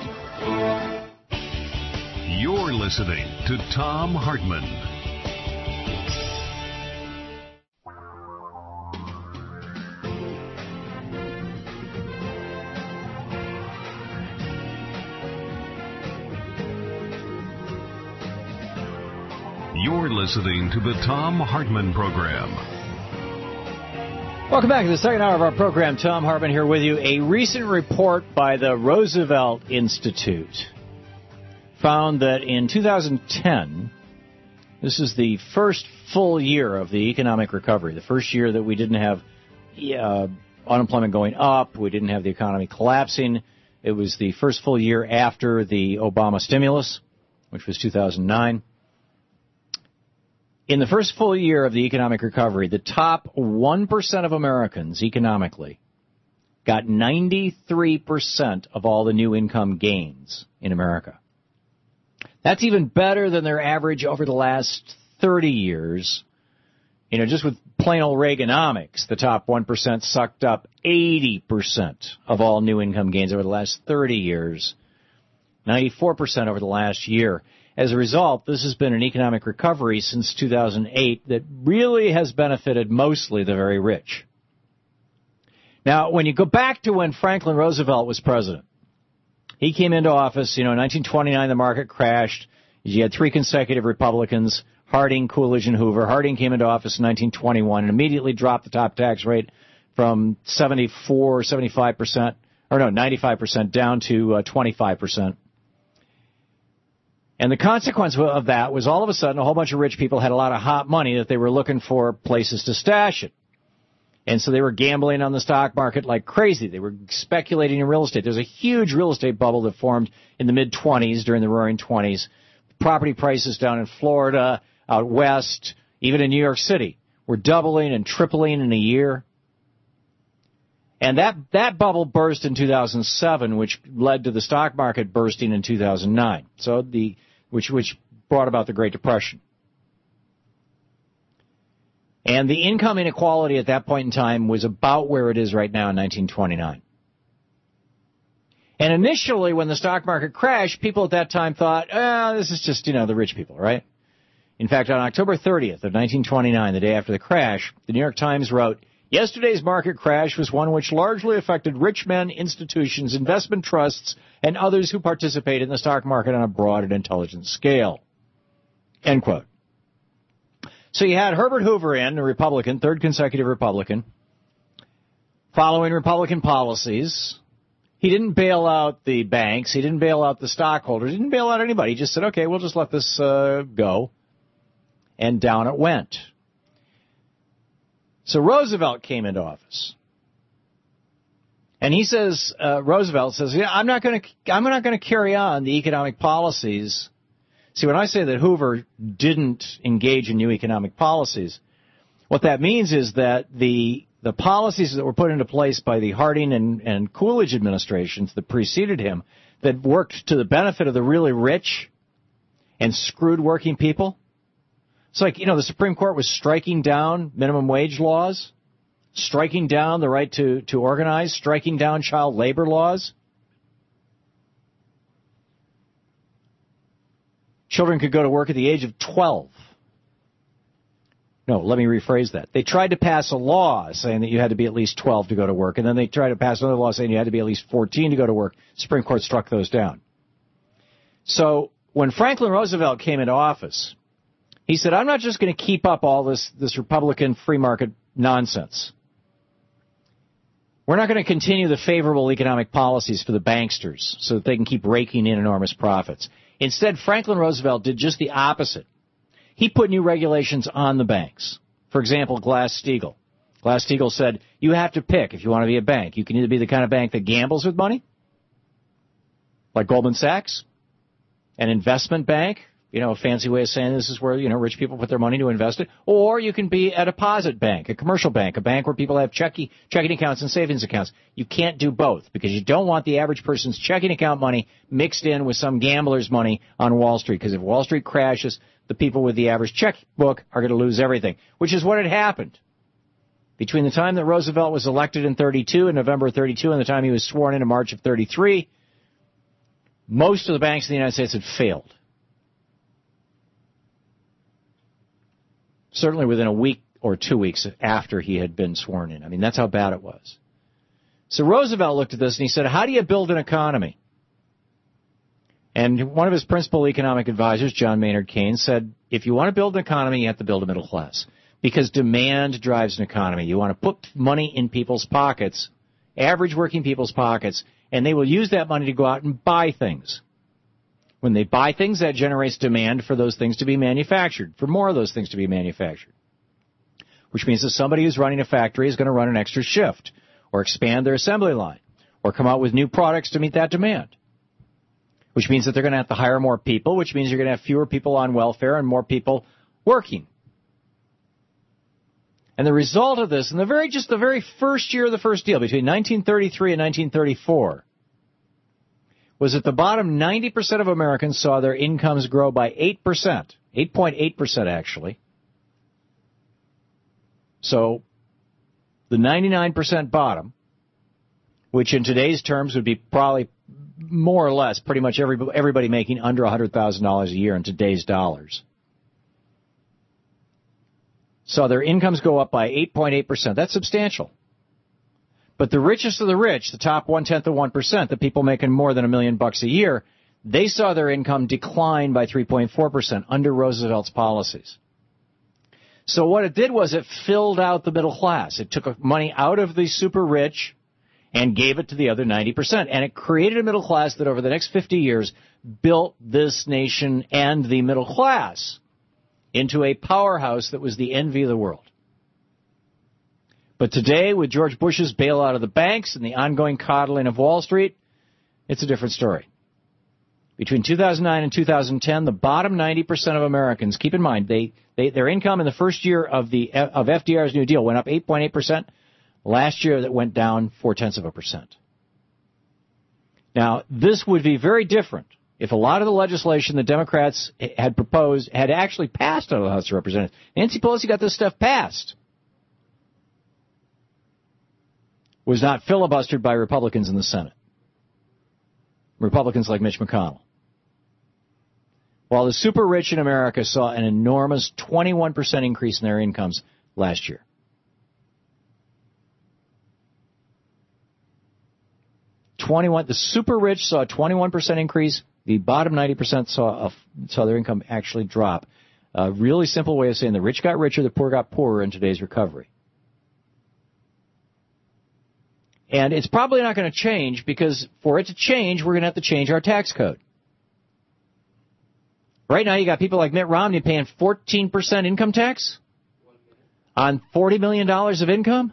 You're listening to Thom Hartmann. You're listening to the Thom Hartmann Program. Welcome back to the second hour of our program. Thom Hartmann here with you. A recent report by the Roosevelt Institute found that in two thousand ten, this is the first full year of the economic recovery, the first year that we didn't have uh, unemployment going up, we didn't have the economy collapsing. It was the first full year after the Obama stimulus, which was two thousand nine. In the first full year of the economic recovery, the top one percent of Americans economically got ninety-three percent of all the new income gains in America. That's even better than their average over the last thirty years. You know, just with plain old Reaganomics, the top one percent sucked up eighty percent of all new income gains over the last thirty years, ninety-four percent over the last year. As a result, this has been an economic recovery since two thousand eight that really has benefited mostly the very rich. Now, when you go back to when Franklin Roosevelt was president, he came into office, you know, in nineteen twenty-nine, the market crashed. You had three consecutive Republicans, Harding, Coolidge, and Hoover. Harding came into office in nineteen twenty-one and immediately dropped the top tax rate from seventy-four, seventy-five percent, or no, ninety-five percent down to uh, twenty-five percent. And the consequence of that was all of a sudden a whole bunch of rich people had a lot of hot money that they were looking for places to stash it. And so they were gambling on the stock market like crazy. They were speculating in real estate. There's a huge real estate bubble that formed in the mid-twenties during the roaring twenties. Property prices down in Florida, out west, even in New York City, were doubling and tripling in a year. And that, that bubble burst in two thousand seven, which led to the stock market bursting in two thousand nine. So the, which, which brought about the Great Depression. And the income inequality at that point in time was about where it is right now in nineteen twenty-nine. And initially, when the stock market crashed, people at that time thought, ah, this is just, you know, the rich people, right? In fact, on October thirtieth of nineteen twenty-nine, the day after the crash, the New York Times wrote, yesterday's market crash was one which largely affected rich men, institutions, investment trusts, and others who participate in the stock market on a broad and intelligent scale. End quote. So you had Herbert Hoover in, a Republican, third consecutive Republican, following Republican policies. He didn't bail out the banks. He didn't bail out the stockholders. He didn't bail out anybody. He just said, okay, we'll just let this uh, go. And down it went. So Roosevelt came into office. And he says, uh, Roosevelt says, yeah, I'm not going to, I'm not going to carry on the economic policies. See, when I say that Hoover didn't engage in new economic policies, what that means is that the the policies that were put into place by the Harding and, and Coolidge administrations that preceded him, that worked to the benefit of the really rich and screwed working people, It's like, you know, the Supreme Court was striking down minimum wage laws, striking down the right to, to organize, striking down child labor laws. Children could go to work at the age of twelve. No, let me rephrase that. They tried to pass a law saying that you had to be at least twelve to go to work, and then they tried to pass another law saying you had to be at least fourteen to go to work. Supreme Court struck those down. So when Franklin Roosevelt came into office, he said, I'm not just going to keep up all this, this Republican free market nonsense. We're not going to continue the favorable economic policies for the banksters so that they can keep raking in enormous profits. Instead, Franklin Roosevelt did just the opposite. He put new regulations on the banks. For example, Glass-Steagall. Glass-Steagall said, you have to pick if you want to be a bank. You can either be the kind of bank that gambles with money, like Goldman Sachs, an investment bank, you know, a fancy way of saying this is where, you know, rich people put their money to invest it, or you can be a deposit bank, a commercial bank, a bank where people have checking, checking accounts and savings accounts. You can't do both because you don't want the average person's checking account money mixed in with some gambler's money on Wall Street, because if Wall Street crashes, the people with the average checkbook are going to lose everything, which is what had happened. Between the time that Roosevelt was elected in thirty-two, in November of thirty-two, and the time he was sworn in in March of thirty-three, most of the banks in the United States had failed. Certainly within a week or two weeks after he had been sworn in. I mean, that's how bad it was. So Roosevelt looked at this and he said, how do you build an economy? And one of his principal economic advisors, John Maynard Keynes, said, if you want to build an economy, you have to build a middle class. Because demand drives an economy. You want to put money in people's pockets, average working people's pockets, and they will use that money to go out and buy things. When they buy things, that generates demand for those things to be manufactured, for more of those things to be manufactured. Which means that somebody who's running a factory is going to run an extra shift, or expand their assembly line, or come out with new products to meet that demand. Which means that they're going to have to hire more people, which means you're going to have fewer people on welfare and more people working. And the result of this, in the very just the very first year of the first deal, between nineteen thirty-three and nineteen thirty-four, was that the bottom ninety percent of Americans saw their incomes grow by eight percent, eight point eight percent actually. So the ninety-nine percent bottom, which in today's terms would be probably more or less pretty much every, everybody making under one hundred thousand dollars a year in today's dollars, saw their incomes go up by eight point eight percent. That's substantial. But the richest of the rich, the top one-tenth of one percent, the people making more than a million bucks a year, they saw their income decline by three point four percent under Roosevelt's policies. So what it did was it filled out the middle class. It took money out of the super rich and gave it to the other ninety percent. And it created a middle class that over the next fifty years built this nation and the middle class into a powerhouse that was the envy of the world. But today, with George Bush's bailout of the banks and the ongoing coddling of Wall Street, it's a different story. Between two thousand nine and two thousand ten, the bottom ninety percent of Americans, keep in mind, they, they their income in the first year of the of F D R's New Deal went up eight point eight percent. Last year, that went down four-tenths of a percent. Now, this would be very different if a lot of the legislation the Democrats had proposed had actually passed out of the House of Representatives. Nancy Pelosi got this stuff passed. Was not filibustered by Republicans in the Senate. Republicans like Mitch McConnell. While the super rich in America saw an enormous twenty-one percent increase in their incomes last year. twenty-one, the super rich saw a twenty-one percent increase. The bottom ninety percent saw, a, saw their income actually drop. A really simple way of saying the rich got richer, the poor got poorer in today's recovery. And it's probably not going to change because for it to change, we're going to have to change our tax code. Right now, you got people like Mitt Romney paying fourteen percent income tax on forty million dollars of income.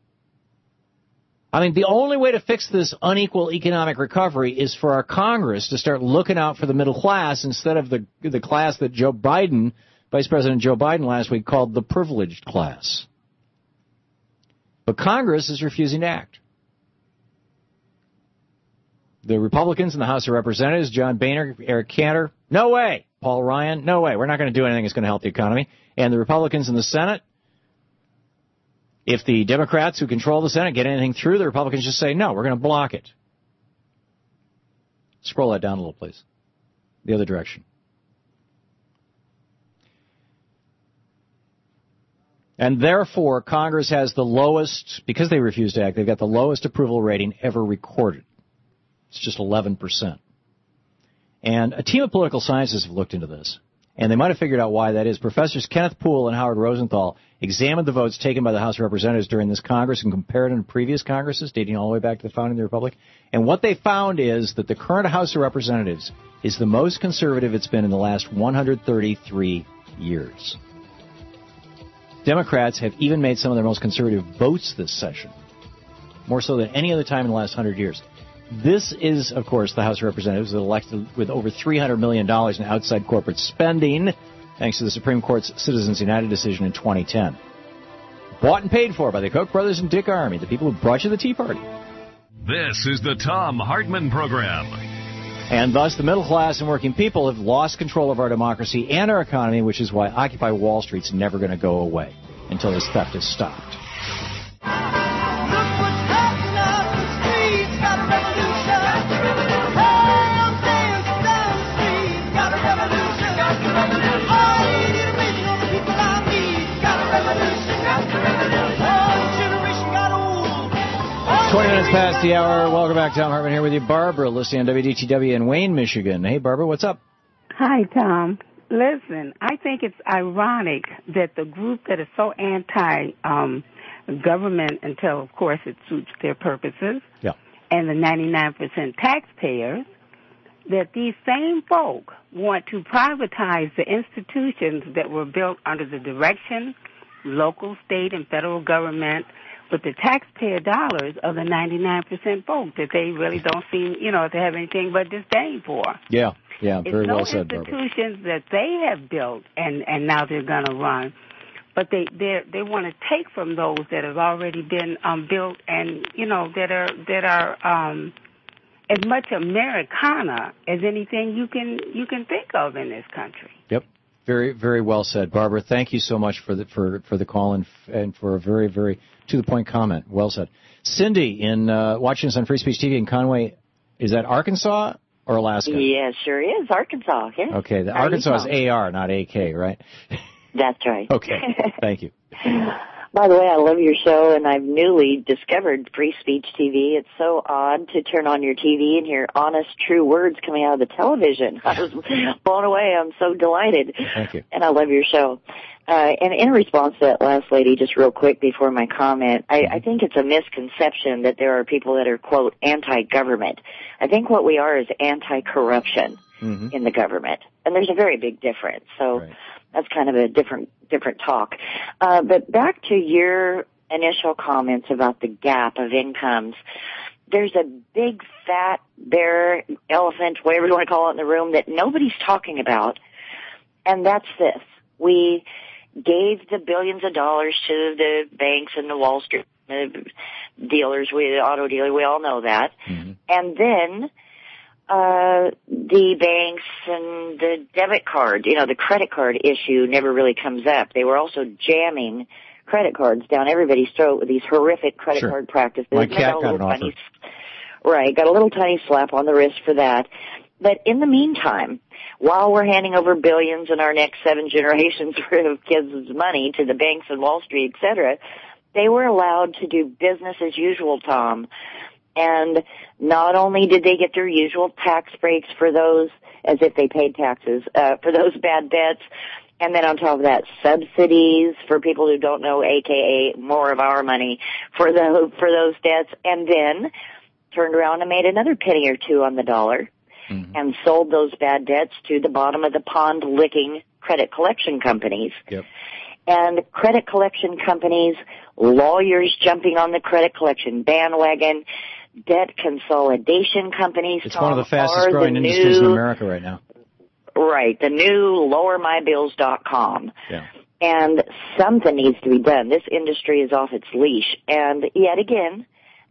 I mean, the only way to fix this unequal economic recovery is for our Congress to start looking out for the middle class instead of the the class that Joe Biden, Vice President Joe Biden last week, called the privileged class. But Congress is refusing to act. The Republicans in the House of Representatives, John Boehner, Eric Cantor, no way. Paul Ryan, no way. We're not going to do anything that's going to help the economy. And the Republicans in the Senate, if the Democrats who control the Senate get anything through, the Republicans just say, no, we're going to block it. Scroll that down a little, please. The other direction. And therefore, Congress has the lowest, because they refused to act, they've got the lowest approval rating ever recorded. It's just eleven percent. And a team of political scientists have looked into this, and they might have figured out why that is. Professors Kenneth Poole and Howard Rosenthal examined the votes taken by the House of Representatives during this Congress and compared them to previous Congresses, dating all the way back to the founding of the Republic. And what they found is that the current House of Representatives is the most conservative it's been in the last one hundred thirty-three years. Democrats have even made some of their most conservative votes this session, more so than any other time in the last hundred years. This is, of course, the House of Representatives elected with over three hundred million dollars in outside corporate spending, thanks to the Supreme Court's Citizens United decision in twenty ten. Bought and paid for by the Koch brothers and Dick Armey, the people who brought you the Tea Party. This is the Thom Hartmann Program. And thus, the middle class and working people have lost control of our democracy and our economy, which is why Occupy Wall Street's never going to go away until this theft is stopped. twenty minutes past the hour. Welcome back. Thom Hartmann here with you. Barbara, listening on W D T W in Wayne, Michigan. Hey, Barbara, what's up? Hi, Tom. Listen, I think it's ironic that the group that is so anti-government, um, until, of course, it suits their purposes, yeah. and the ninety-nine percent taxpayers, that these same folk want to privatize the institutions that were built under the direction, local, state, and federal government, with the taxpayer dollars of the ninety-nine percent folk that they really don't seem, you know, to have anything but disdain for. Yeah, yeah, very it's well no said, Barbara. institutions that they have built and, and now they're going to run, but they they they want to take from those that have already been um, built and, you know, that are that are um, as much Americana as anything you can you can think of in this country. Yep. Very, very well said, Barbara. Thank you so much for the for for the call and and for a very, very to the point comment. Well said. Cindy, in uh, watching us on Free Speech T V in Conway, is that Arkansas or Alaska? Yeah, sure is Arkansas. Yeah. Okay, the Arkansas is A R, not A K, right? That's right. Okay, thank you. By the way, I love your show, and I've newly discovered Free Speech T V. It's so odd to turn on your T V and hear honest, true words coming out of the television. I was blown away. I'm so delighted. Thank you. And I love your show. Uh, and in response to that last lady, just real quick before my comment, I, I think it's a misconception that there are people that are, quote, anti-government. I think what we are is anti-corruption mm-hmm. in the government. And there's a very big difference. So right. That's kind of a different different talk. Uh, but back to your initial comments about the gap of incomes, there's a big, fat, bear, elephant, whatever you want to call it in the room that nobody's talking about, and that's this. We gave the billions of dollars to the banks and the Wall Street uh, dealers, we, the auto dealer, we all know that. Mm-hmm. And then uh the banks and the debit card, you know, the credit card issue never really comes up. They were also jamming credit cards down everybody's throat with these horrific credit sure. card practices. My cat got an tiny, offer. Right, got a little tiny slap on the wrist for that. But in the meantime, while we're handing over billions in our next seven generations worth of kids' money to the banks and Wall Street, et cetera, they were allowed to do business as usual, Tom. And not only did they get their usual tax breaks for those, as if they paid taxes, uh, for those bad debts, and then on top of that, subsidies for people who don't know, A K A more of our money for the, for those debts, and then turned around and made another penny or two on the dollar mm-hmm. and sold those bad debts to the bottom of the pond licking credit collection companies. Yep. And credit collection companies, lawyers jumping on the credit collection bandwagon, debt consolidation companies. It's one of the fastest growing industries in America right now. Right, the new lower my bills dot com. Yeah. And something needs to be done. This industry is off its leash. And yet again,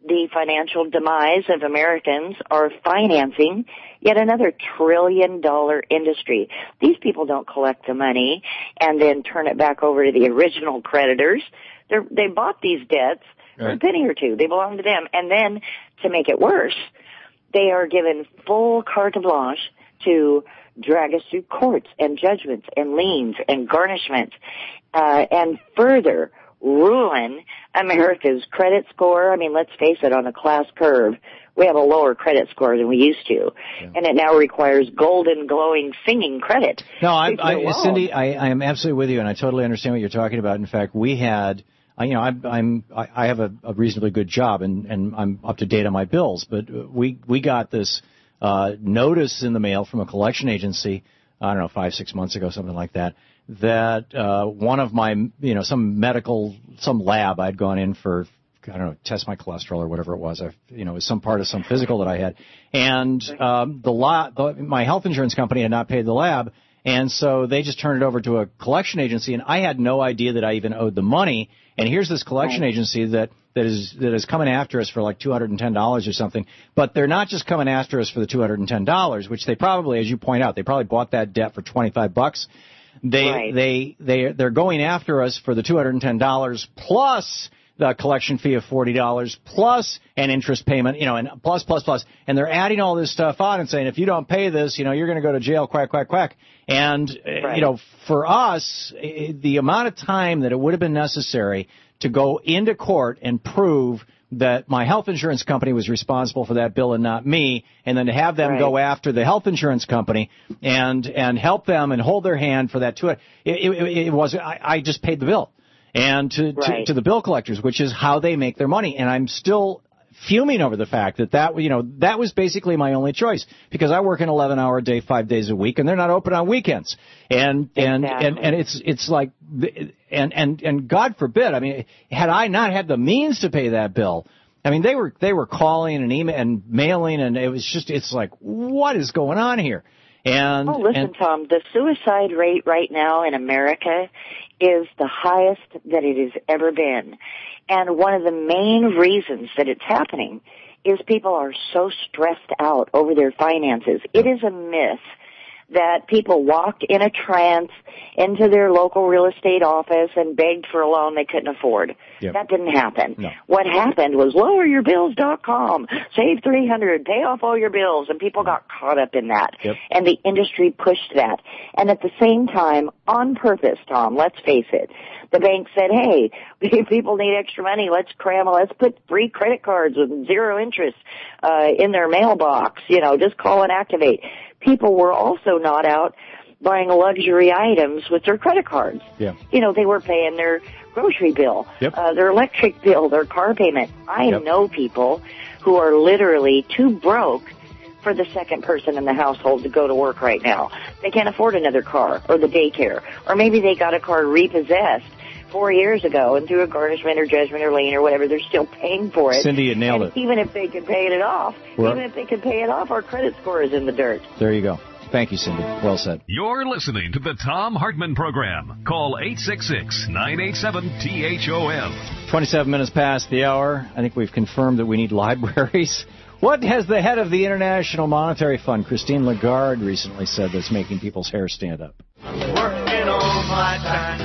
the financial demise of Americans are financing yet another trillion dollar industry. These people don't collect the money and then turn it back over to the original creditors. They're, they bought these debts for a penny or two. They belong to them. And then, to make it worse, they are given full carte blanche to drag us through courts and judgments and liens and garnishments, uh, and further ruin America's credit score. I mean, let's face it, on a class curve, we have a lower credit score than we used to, yeah. and it now requires golden, glowing, singing credit. No, I, I, Cindy, I, I am absolutely with you, and I totally understand what you're talking about. In fact, we had, you know, I, I'm, I have a, a reasonably good job, and, and I'm up to date on my bills, but we, we got this uh, notice in the mail from a collection agency, I don't know, five, six months ago, something like that, that uh, one of my, you know, some medical, some lab I'd gone in for, I don't know, test my cholesterol or whatever it was. I, you know, it was some part of some physical that I had. And um, the, lot, the my health insurance company had not paid the lab, and so they just turned it over to a collection agency, and I had no idea that I even owed the money. And here's this collection agency that, that is that is coming after us for like two hundred ten dollars or something. But they're not just coming after us for the two hundred ten dollars, which they probably, as you point out, they probably bought that debt for twenty-five bucks. They right. they they they're going after us for the two hundred ten dollars plus the collection fee of forty dollars plus an interest payment, you know, and plus, plus, plus. And they're adding all this stuff on and saying, if you don't pay this, you know, you're going to go to jail, quack, quack, quack. And, right. you know, for us, the amount of time that it would have been necessary to go into court and prove that my health insurance company was responsible for that bill and not me, and then to have them right. go after the health insurance company and and help them and hold their hand for that too. It, it, it was I, I just paid the bill. And to, right. to to the bill collectors, which is how they make their money. And I'm still fuming over the fact that that, you know, that was basically my only choice, because I work an eleven hour day, five days a week, and they're not open on weekends. And and exactly. and, and it's it's like and and and God forbid, I mean, had I not had the means to pay that bill, I mean, they were they were calling and email and mailing, and it was just it's like, what is going on here? And oh, listen, and, Tom, the suicide rate right now in America is the highest that it has ever been. And one of the main reasons that it's happening is people are so stressed out over their finances. It is a myth that people walked in a trance into their local real estate office and begged for a loan they couldn't afford. Yep. That didn't happen. No. What happened was lower your bills dot com, save three hundred, pay off all your bills, and people got caught up in that. Yep. And the industry pushed that. And at the same time, on purpose, Tom, let's face it, the bank said, hey, people need extra money, let's cram, let's put free credit cards with zero interest uh, in their mailbox, you know, just call and activate. People were also not out buying luxury items with their credit cards. Yeah. You know, they were paying their grocery bill, yep. uh, their electric bill, their car payment. I yep. know people who are literally too broke for the second person in the household to go to work right now. They can't afford another car or the daycare. Or maybe they got a car repossessed four years ago, and through a garnishment or judgment or lien or whatever, they're still paying for it. Cindy, you nailed and it. Even if they could pay it off, We're... even if they could pay it off, our credit score is in the dirt. There you go. Thank you, Cindy. Well said. You're listening to the Tom Hartman Program. Call eight six six, nine eight seven, T H O M. twenty-seven minutes past the hour. I think we've confirmed that we need libraries. What has the head of the International Monetary Fund, Christine Lagarde, recently said that's making people's hair stand up? I'm working all my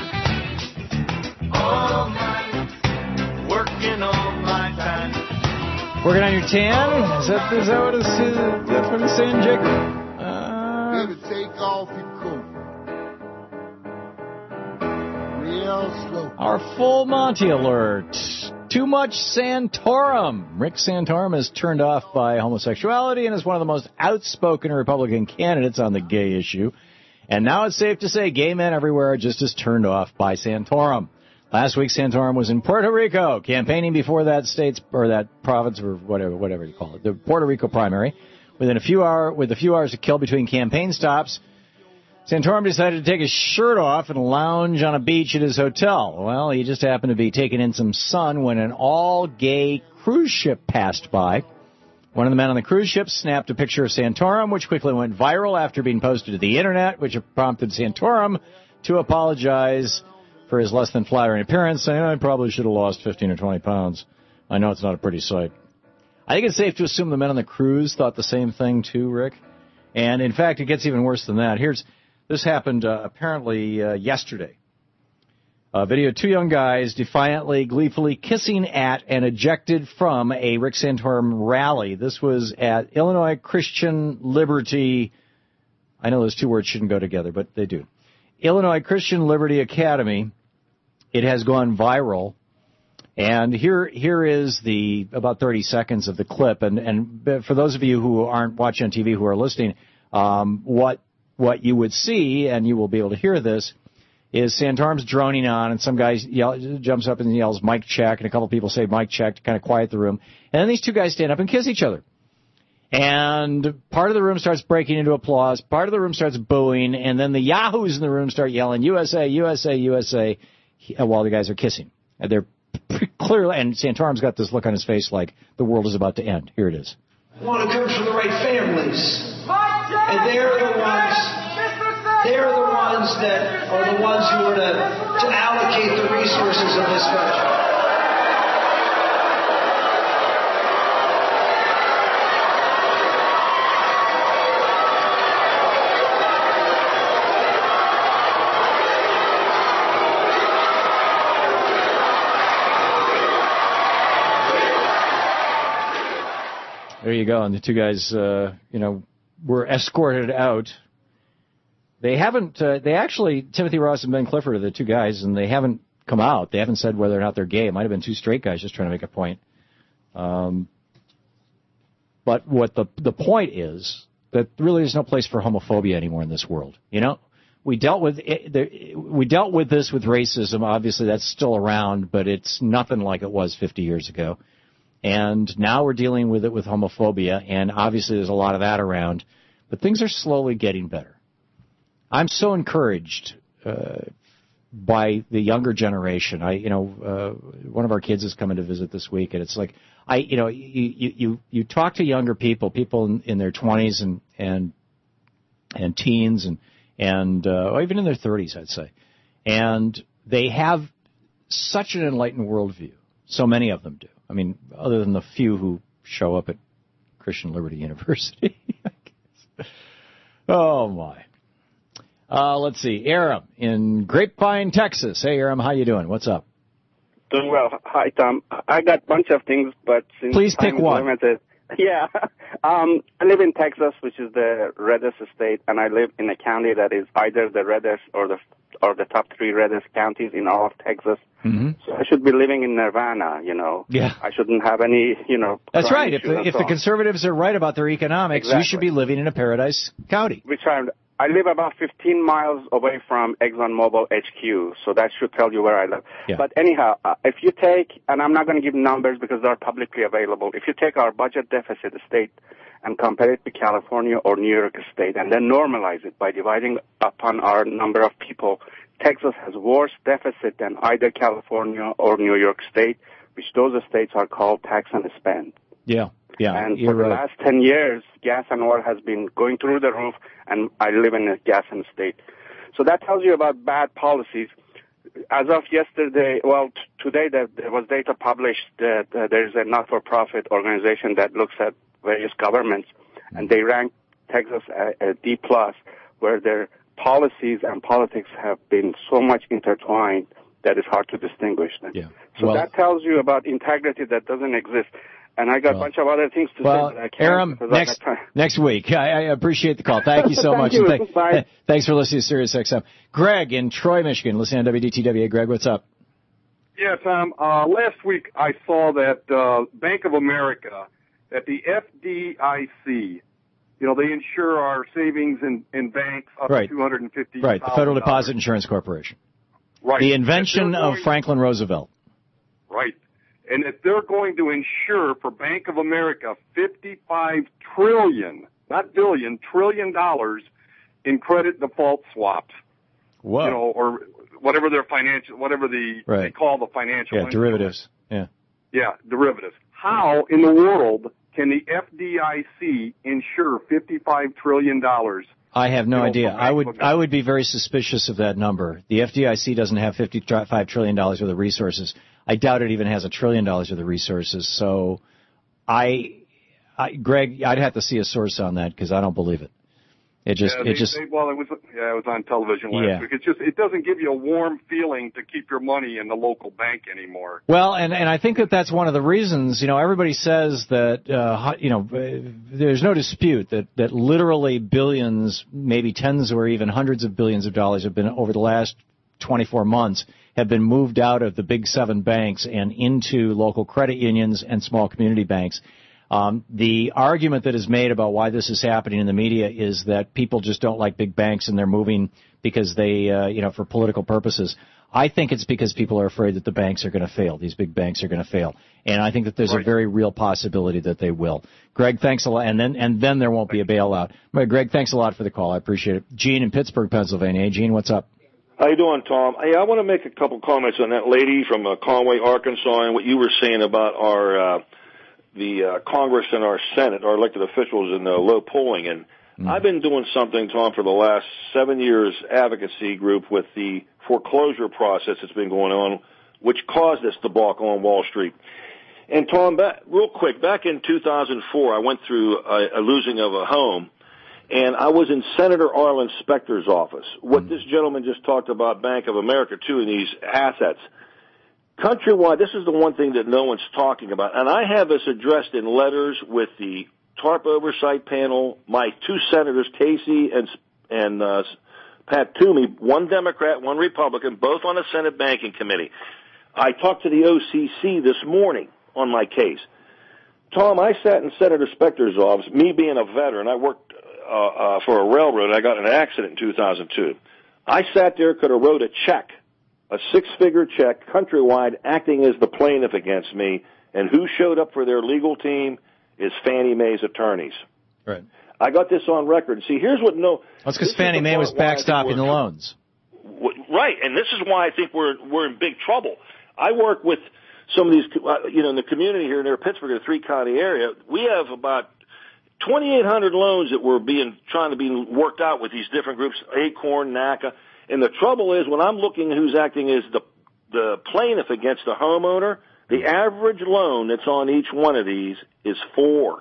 time. All my, working all my time. Working on your tan? Is that, is that what it's, is that what it's saying, Jacob? Baby, take off your coat. Real slow. Our full Monty alert. Too much Santorum. Rick Santorum is turned off by homosexuality and is one of the most outspoken Republican candidates on the gay issue. And now it's safe to say gay men everywhere are just as turned off by Santorum. Last week, Santorum was in Puerto Rico, campaigning before that state's, or that province, or whatever, whatever you call it, the Puerto Rico primary. Within a few hour, with a few hours to kill between campaign stops, Santorum decided to take his shirt off and lounge on a beach at his hotel. Well, he just happened to be taking in some sun when an all-gay cruise ship passed by. One of the men on the cruise ship snapped a picture of Santorum, which quickly went viral after being posted to the Internet, which prompted Santorum to apologize for his less-than-flattering appearance, saying, I probably should have lost fifteen or twenty pounds. I know it's not a pretty sight. I think it's safe to assume the men on the cruise thought the same thing too, Rick. And in fact, it gets even worse than that. Here's this happened uh, apparently uh, yesterday. A video of two young guys defiantly, gleefully kissing at and ejected from a Rick Santorum rally. This was at Illinois Christian Liberty. I know those two words shouldn't go together, but they do. Illinois Christian Liberty Academy. It has gone viral. And here, here is the about thirty seconds of the clip. And, and for those of you who aren't watching on T V, who are listening, um, what what you would see, and you will be able to hear this, is Santorum's droning on, and some guy yell, jumps up and yells, "Mic check," and a couple of people say, "Mic check," to kind of quiet the room. And then these two guys stand up and kiss each other. And part of the room starts breaking into applause. Part of the room starts booing. And then the yahoos in the room start yelling, "U S A, U S A, U S A," while the guys are kissing. And they're clearly, and Santorum's got this look on his face like the world is about to end. Here it is. Want to come from the right families. And they're the ones, they're the ones that are the ones who are to, to allocate the resources of this country. There you go. And the two guys, uh, you know, were escorted out. They haven't, uh, they actually, Timothy Ross and Ben Clifford are the two guys, and they haven't come out. They haven't said whether or not they're gay. It might have been two straight guys just trying to make a point. Um, but what the the point is that really there's no place for homophobia anymore in this world. You know, we dealt with it, the, we dealt with this with racism. Obviously, that's still around, but it's nothing like it was fifty years ago. And now we're dealing with it with homophobia, and obviously there's a lot of that around. But things are slowly getting better. I'm so encouraged uh, by the younger generation. I, you know, uh, one of our kids is coming to visit this week, and it's like, I, you know, you you you, you talk to younger people, people in, in their twenties and and and teens, and and uh, or even in their thirties, I'd say, and they have such an enlightened worldview. So many of them do. I mean, other than the few who show up at Christian Liberty University. I guess. Oh, my. Uh, let's see. Aram in Grapevine, Texas. Hey, Aram, how you doing? What's up? Doing well. Hi, Tom. I got a bunch of things, but since Please pick time is one. limited, yeah. um, I live in Texas, which is the reddest state, and I live in a county that is either the reddest or the or the top three reddest counties in all of Texas. Mm-hmm. So I should be living in Nirvana, you know. Yeah. I shouldn't have any, you know. That's crime right. If issues the, and if so the on. conservatives are right about their economics, Exactly. you should be living in a paradise county. Which I'm, I live about fifteen miles away from ExxonMobil H Q, so that should tell you where I live. Yeah. But anyhow, uh, if you take, and I'm not going to give numbers because they're publicly available, if you take our budget deficit state and compare it to California or New York State and then normalize it by dividing upon our number of people, Texas has worse deficit than either California or New York State, which those states are called tax and spend. Yeah, yeah. And you're for the right. last ten years, gas and oil has been going through the roof, and I live in a gas and state. So that tells you about bad policies. As of yesterday, well, t- today there, there was data published that uh, there is a not-for-profit organization that looks at various governments, and they rank Texas a, a D plus, where their policies and politics have been so much intertwined that it's hard to distinguish them. Yeah. So Well- that tells you about integrity that doesn't exist. And I got Well- a bunch of other things to Well, say, but I can't. Aram, because I next got time. next week. I, I appreciate the call. Thank you so Thank much. you. And thank- Bye. Thanks for listening to Sirius X M. Greg in Troy, Michigan. Listening on W D T W. Greg, what's up? Yeah, Tom. Uh, last week I saw that uh, Bank of America, that the F D I C, you know, they insure our savings in, in banks up Right. to two hundred fifty thousand dollars. Right, the Federal Deposit Insurance Corporation. Right. The invention If they're of going- Franklin Roosevelt. Right. And if they're going to insure for Bank of America fifty-five trillion, not billion, trillion dollars in credit default swaps. Whoa. You know, or whatever their financial, whatever the, they Right. call the financial. Yeah, instrument. derivatives. Yeah. Yeah, derivatives. How in the world can the F D I C insure fifty-five trillion dollars? I have no You know, idea. from I would Bank of I would be very suspicious of that number. The F D I C doesn't have fifty-five trillion dollars worth of resources. I doubt it even has a trillion dollars worth of resources. So I, I, Greg, I'd have to see a source on that because I don't believe it. It just, yeah, it they, just. They, well, it was, yeah, it was on television last Yeah. week. It's just, it doesn't give you a warm feeling to keep your money in the local bank anymore. Well, and, and I think that that's one of the reasons, you know, everybody says that, uh, you know, there's no dispute that, that literally billions, maybe tens or even hundreds of billions of dollars have been, over the last twenty-four months, have been moved out of the big seven banks and into local credit unions and small community banks. Um, the argument that is made about why this is happening in the media is that people just don't like big banks and they're moving because they, uh, you know, for political purposes. I think it's because people are afraid that the banks are going to fail. These big banks are going to fail. And I think that there's right. a very real possibility that they will. Greg, thanks a lot. And then, and then there won't be a bailout. But Greg, thanks a lot for the call. I appreciate it. Gene in Pittsburgh, Pennsylvania. Hey, Gene, what's up? How you doing, Tom? Hey, I want to make a couple comments on that lady from uh, Conway, Arkansas, and what you were saying about our, uh, the uh, Congress and our Senate, our elected officials in the low polling. And mm. I've been doing something, Tom, for the last seven years, advocacy group with the foreclosure process that's been going on, which caused this debacle on Wall Street. And Tom, back, real quick, back in two thousand four, I went through a, a losing of a home, and I was in Senator Arlen Specter's office. What mm. this gentleman just talked about, Bank of America, too, and these assets. Countrywide, this is the one thing that no one's talking about, and I have this addressed in letters with the TARP Oversight Panel, my two senators, Casey and and uh, Pat Toomey, one Democrat, one Republican, both on the Senate Banking Committee. I talked to the O C C this morning on my case. Tom, I sat in Senator Specter's office, me being a veteran. I worked uh, uh, for a railroad. I got in an accident in two thousand two. I sat there, could have wrote a check, a six-figure check, Countrywide, acting as the plaintiff against me, and who showed up for their legal team is Fannie Mae's attorneys. Right. I got this on record. See, here's what no... That's because Fannie Mae was backstopping the loans. Right, and this is why I think we're we're in big trouble. I work with some of these, you know, in the community here near Pittsburgh, the three-county area. We have about twenty-eight hundred loans that were being trying to be worked out with these different groups, Acorn, NACA. And the trouble is, when I'm looking at who's acting as the the plaintiff against the homeowner, the average loan that's on each one of these is four.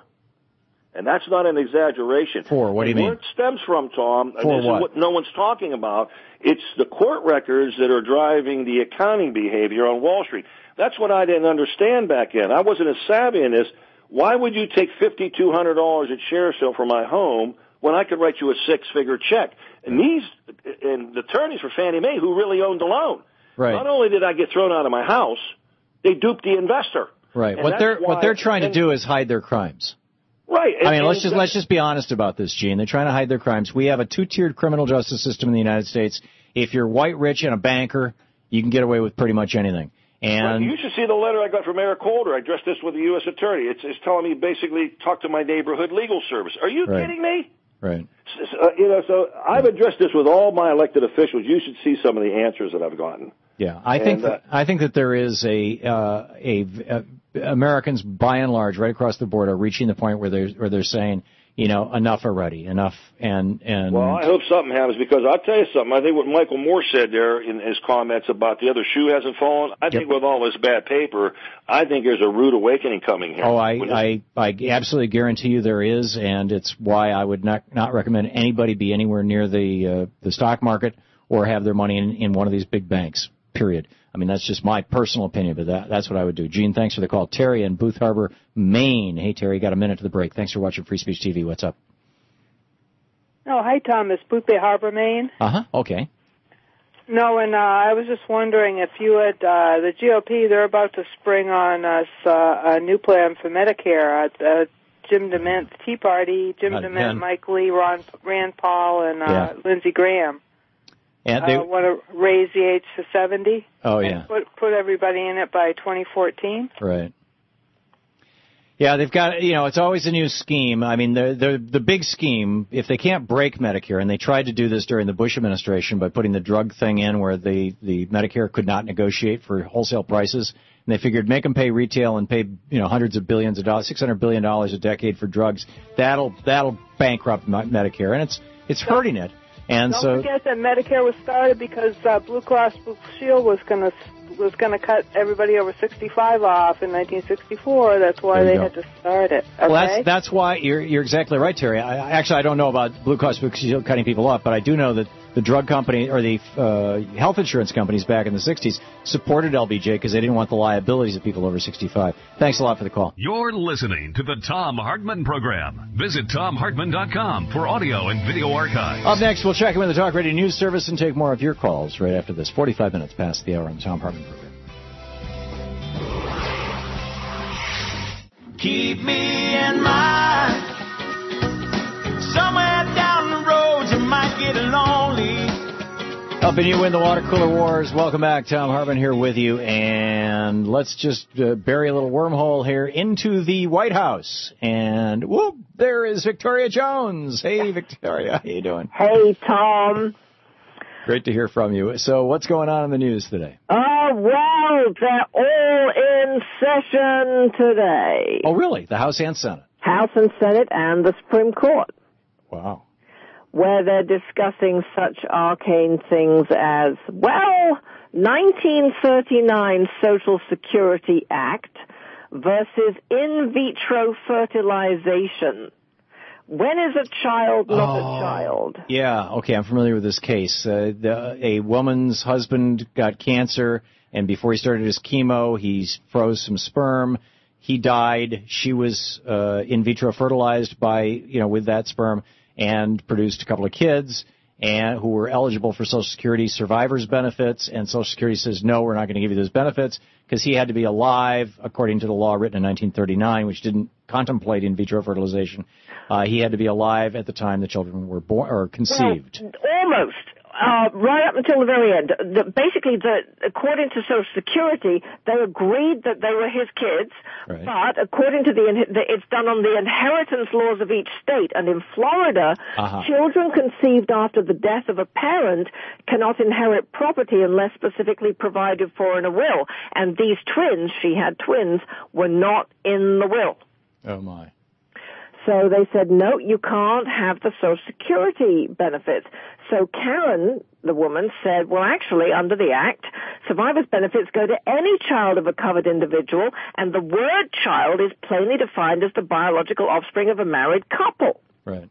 And that's not an exaggeration. Four, what do you and mean? Where it stems from, Tom, For and this what? is what no one's talking about, it's the court records that are driving the accounting behavior on Wall Street. That's what I didn't understand back then. I wasn't as savvy in this. Why would you take five thousand two hundred dollars at share sale for my home when I could write you a six-figure check? And these, and the attorneys for Fannie Mae who really owned the loan. Right. Not only did I get thrown out of my house, they duped the investor. Right. And What that's they're why, what they're trying and, to do is hide their crimes. Right. I mean, and, let's just and, let's just be honest about this, Gene. They're trying to hide their crimes. We have a two-tiered criminal justice system in the United States. If you're white, rich, and a banker, you can get away with pretty much anything. And well, you should see the letter I got from Eric Holder. I addressed this with the U S attorney. It's, it's telling me basically talk to my neighborhood legal service. Are you right. kidding me? Right. Uh, you know, so I've addressed this with all my elected officials. You should see some of the answers that I've gotten. Yeah, I and, think that, uh, I think that there is a, uh, a, a Americans by and large right across the board are reaching the point where they're where they're saying, you know, enough already, enough, and and. Well, I hope something happens because I'll tell you something. I think what Michael Moore said there in his comments about the other shoe hasn't fallen. I yep. think with all this bad paper, I think there's a rude awakening coming here. Oh, I I, I absolutely guarantee you there is, and it's why I would not not recommend anybody be anywhere near the uh, the stock market or have their money in, in one of these big banks. Period. I mean, that's just my personal opinion, but that, that's what I would do. Gene, thanks for the call. Terry in Booth Harbor, Maine. Hey, Terry, got a minute to the break. Thanks for watching Free Speech T V. What's up? Oh, hi, Thomas. Booth Bay Harbor, Maine. Uh-huh. Okay. No, and uh, I was just wondering if you had, uh, the G O P, they're about to spring on us uh, a new plan for Medicare. Uh, uh, Jim DeMint, the Tea Party, Jim Not DeMint, again. Mike Lee, Ron, Rand Paul, and uh, Yeah. Lindsey Graham. And they uh, want to raise the age to seventy. Oh, and yeah. Put, put everybody in it by twenty fourteen. Right. Yeah, they've got, you know, it's always a new scheme. I mean, the the the big scheme, if they can't break Medicare, and they tried to do this during the Bush administration by putting the drug thing in where the, the Medicare could not negotiate for wholesale prices, and they figured make them pay retail and pay, you know, hundreds of billions of dollars, six hundred billion dollars a decade for drugs. That'll that'll bankrupt Medicare, and it's it's hurting it. And Don't so, forget that Medicare was started because uh, Blue Cross Blue Shield was going to was going to cut everybody over sixty-five off in nineteen sixty-four. That's why they go. had to start it. Okay? well, that's that's why you're you're exactly right, Terry. I, I- actually, I don't know about Blue Cross Blue Shield cutting people off, but I do know that the drug company or the uh, health insurance companies back in the sixties supported L B J because they didn't want the liabilities of people over sixty-five. Thanks a lot for the call. You're listening to the Tom Hartman Program. Visit tom hartman dot com for audio and video archives. Up next, we'll check in with the Talk Radio News Service and take more of your calls right after this. forty-five minutes past the hour on the Tom Hartman Program. Keep me in mind. Somewhere down the road you might get lonely. Helping you win the water cooler wars. Welcome back. Tom Hartman here with you. And let's just uh, bury a little wormhole here into the White House. And whoop, there is Victoria Jones. Hey, Victoria. How you doing? Hey, Tom. Great to hear from you. So what's going on in the news today? Oh, well, they're all in session today. Oh, really? The House and Senate? House and Senate and the Supreme Court. Wow. Where they're discussing such arcane things as, well, nineteen thirty-nine Social Security Act versus in vitro fertilization. When is a child not Oh. a child? Yeah, okay, I'm familiar with this case. Uh, the, a woman's husband got cancer, and before he started his chemo, he froze some sperm. He died. She was uh, in vitro fertilized by, you know, with that sperm, and produced a couple of kids and who were eligible for Social Security survivors benefits, and Social Security says, no, we're not going to give you those benefits because he had to be alive, according to the law written in nineteen thirty-nine, which didn't contemplate in vitro fertilization. Uh, he had to be alive at the time the children were born or conceived. Well, almost. Uh, right up until the very end. The, basically, the, according to Social Security, they agreed that they were his kids, right. but according to the, the, it's done on the inheritance laws of each state. And in Florida, Uh-huh. children conceived after the death of a parent cannot inherit property unless specifically provided for in a will. And these twins, she had twins, were not in the will. Oh, my. So they said, no, you can't have the Social Security benefits. So Karen, the woman, said, well, actually, under the Act, survivors' benefits go to any child of a covered individual, and the word child is plainly defined as the biological offspring of a married couple. Right.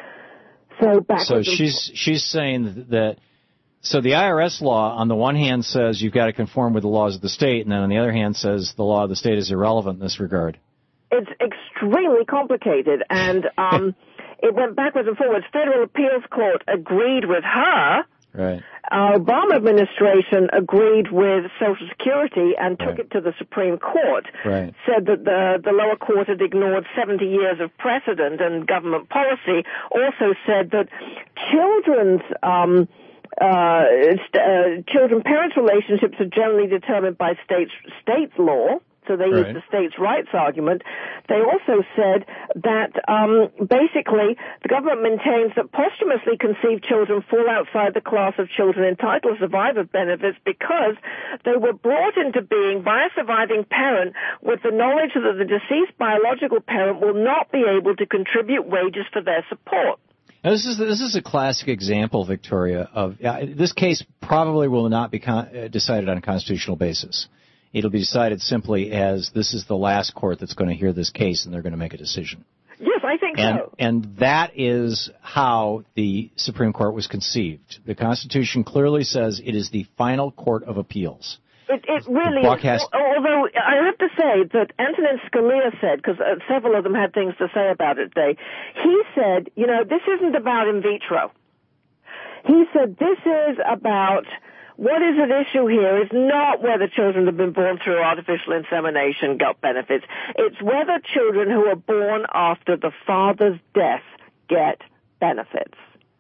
So back So she's she's saying that, so the I R S law on the one hand says you've got to conform with the laws of the state, and then on the other hand says the law of the state is irrelevant in this regard. It's extremely complicated, and um, it went backwards and forwards. Federal Appeals Court agreed with her. Right. Uh, Obama administration agreed with Social Security and took Right. it to the Supreme Court. Right. Said that the, the lower court had ignored seventy years of precedent and government policy. Also said that children's um, uh, st- uh, children-parent relationships are generally determined by states states law. So they Right. used the states' rights argument. They also said that um, basically the government maintains that posthumously conceived children fall outside the class of children entitled to survivor benefits because they were brought into being by a surviving parent with the knowledge that the deceased biological parent will not be able to contribute wages for their support. Now, this is this is a classic example, Victoria, of uh, this case probably will not be con- uh, decided on a constitutional basis. It'll be decided simply as this is the last court that's going to hear this case, and they're going to make a decision. Yes, I think And so. and that is how the Supreme Court was conceived. The Constitution clearly says it is the final court of appeals. It, it really buck is. has- Although I have to say that Antonin Scalia said, because uh, several of them had things to say about it today, he said, you know, this isn't about in vitro. He said this is about what is at issue here is not whether children have been born through artificial insemination got benefits. It's whether children who are born after the father's death get benefits.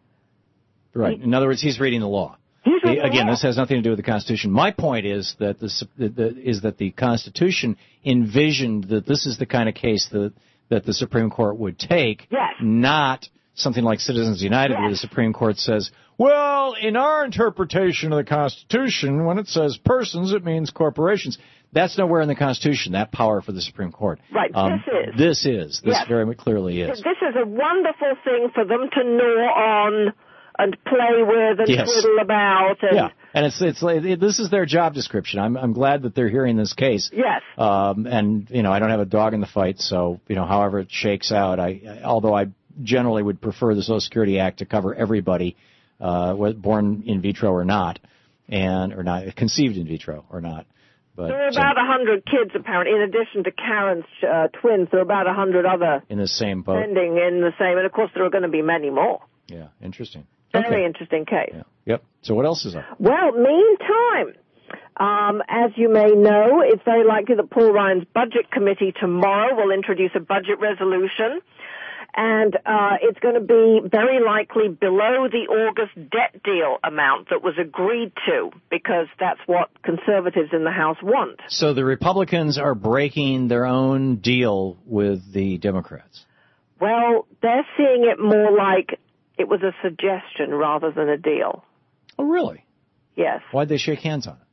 Right. In other words, he's reading the law. He's reading the Again, law. this has nothing to do with the Constitution. My point is that the, the, the is that the Constitution envisioned that this is the kind of case that that the Supreme Court would take, Yes. not something like Citizens United, where the Supreme Court says, well, in our interpretation of the Constitution, when it says persons, it means corporations. That's nowhere in the Constitution, that power for the Supreme Court. Right, Um, this is. This is. This Yes. very clearly is. This is a wonderful thing for them to gnaw on and play with and Yes. twiddle about. And Yeah, and it's it's like, it, this is their job description. I'm I'm glad that they're hearing this case. Yes. Um, and you know, I don't have a dog in the fight, so you know, however it shakes out, I although I generally would prefer the Social Security Act to cover everybody, uh, whether born in vitro or not, and or not conceived in vitro or not. But there are about a hundred kids, apparently, in addition to Karen's uh, twins. There are about a hundred other in the same boat. pending in the same, and of course there are going to be many more. Yeah, interesting. Very Okay. interesting case. Yeah. Yep. So what else is up? Well, meantime, um, as you may know, it's very likely that Paul Ryan's Budget Committee tomorrow will introduce a budget resolution. And uh, it's going to be very likely below the August debt deal amount that was agreed to, because that's what conservatives in the House want. So the Republicans are breaking their own deal with the Democrats. Well, they're seeing it more like it was a suggestion rather than a deal. Oh, really? Yes. Why'd they shake hands on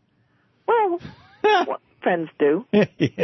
Well, what friends do. it? yeah.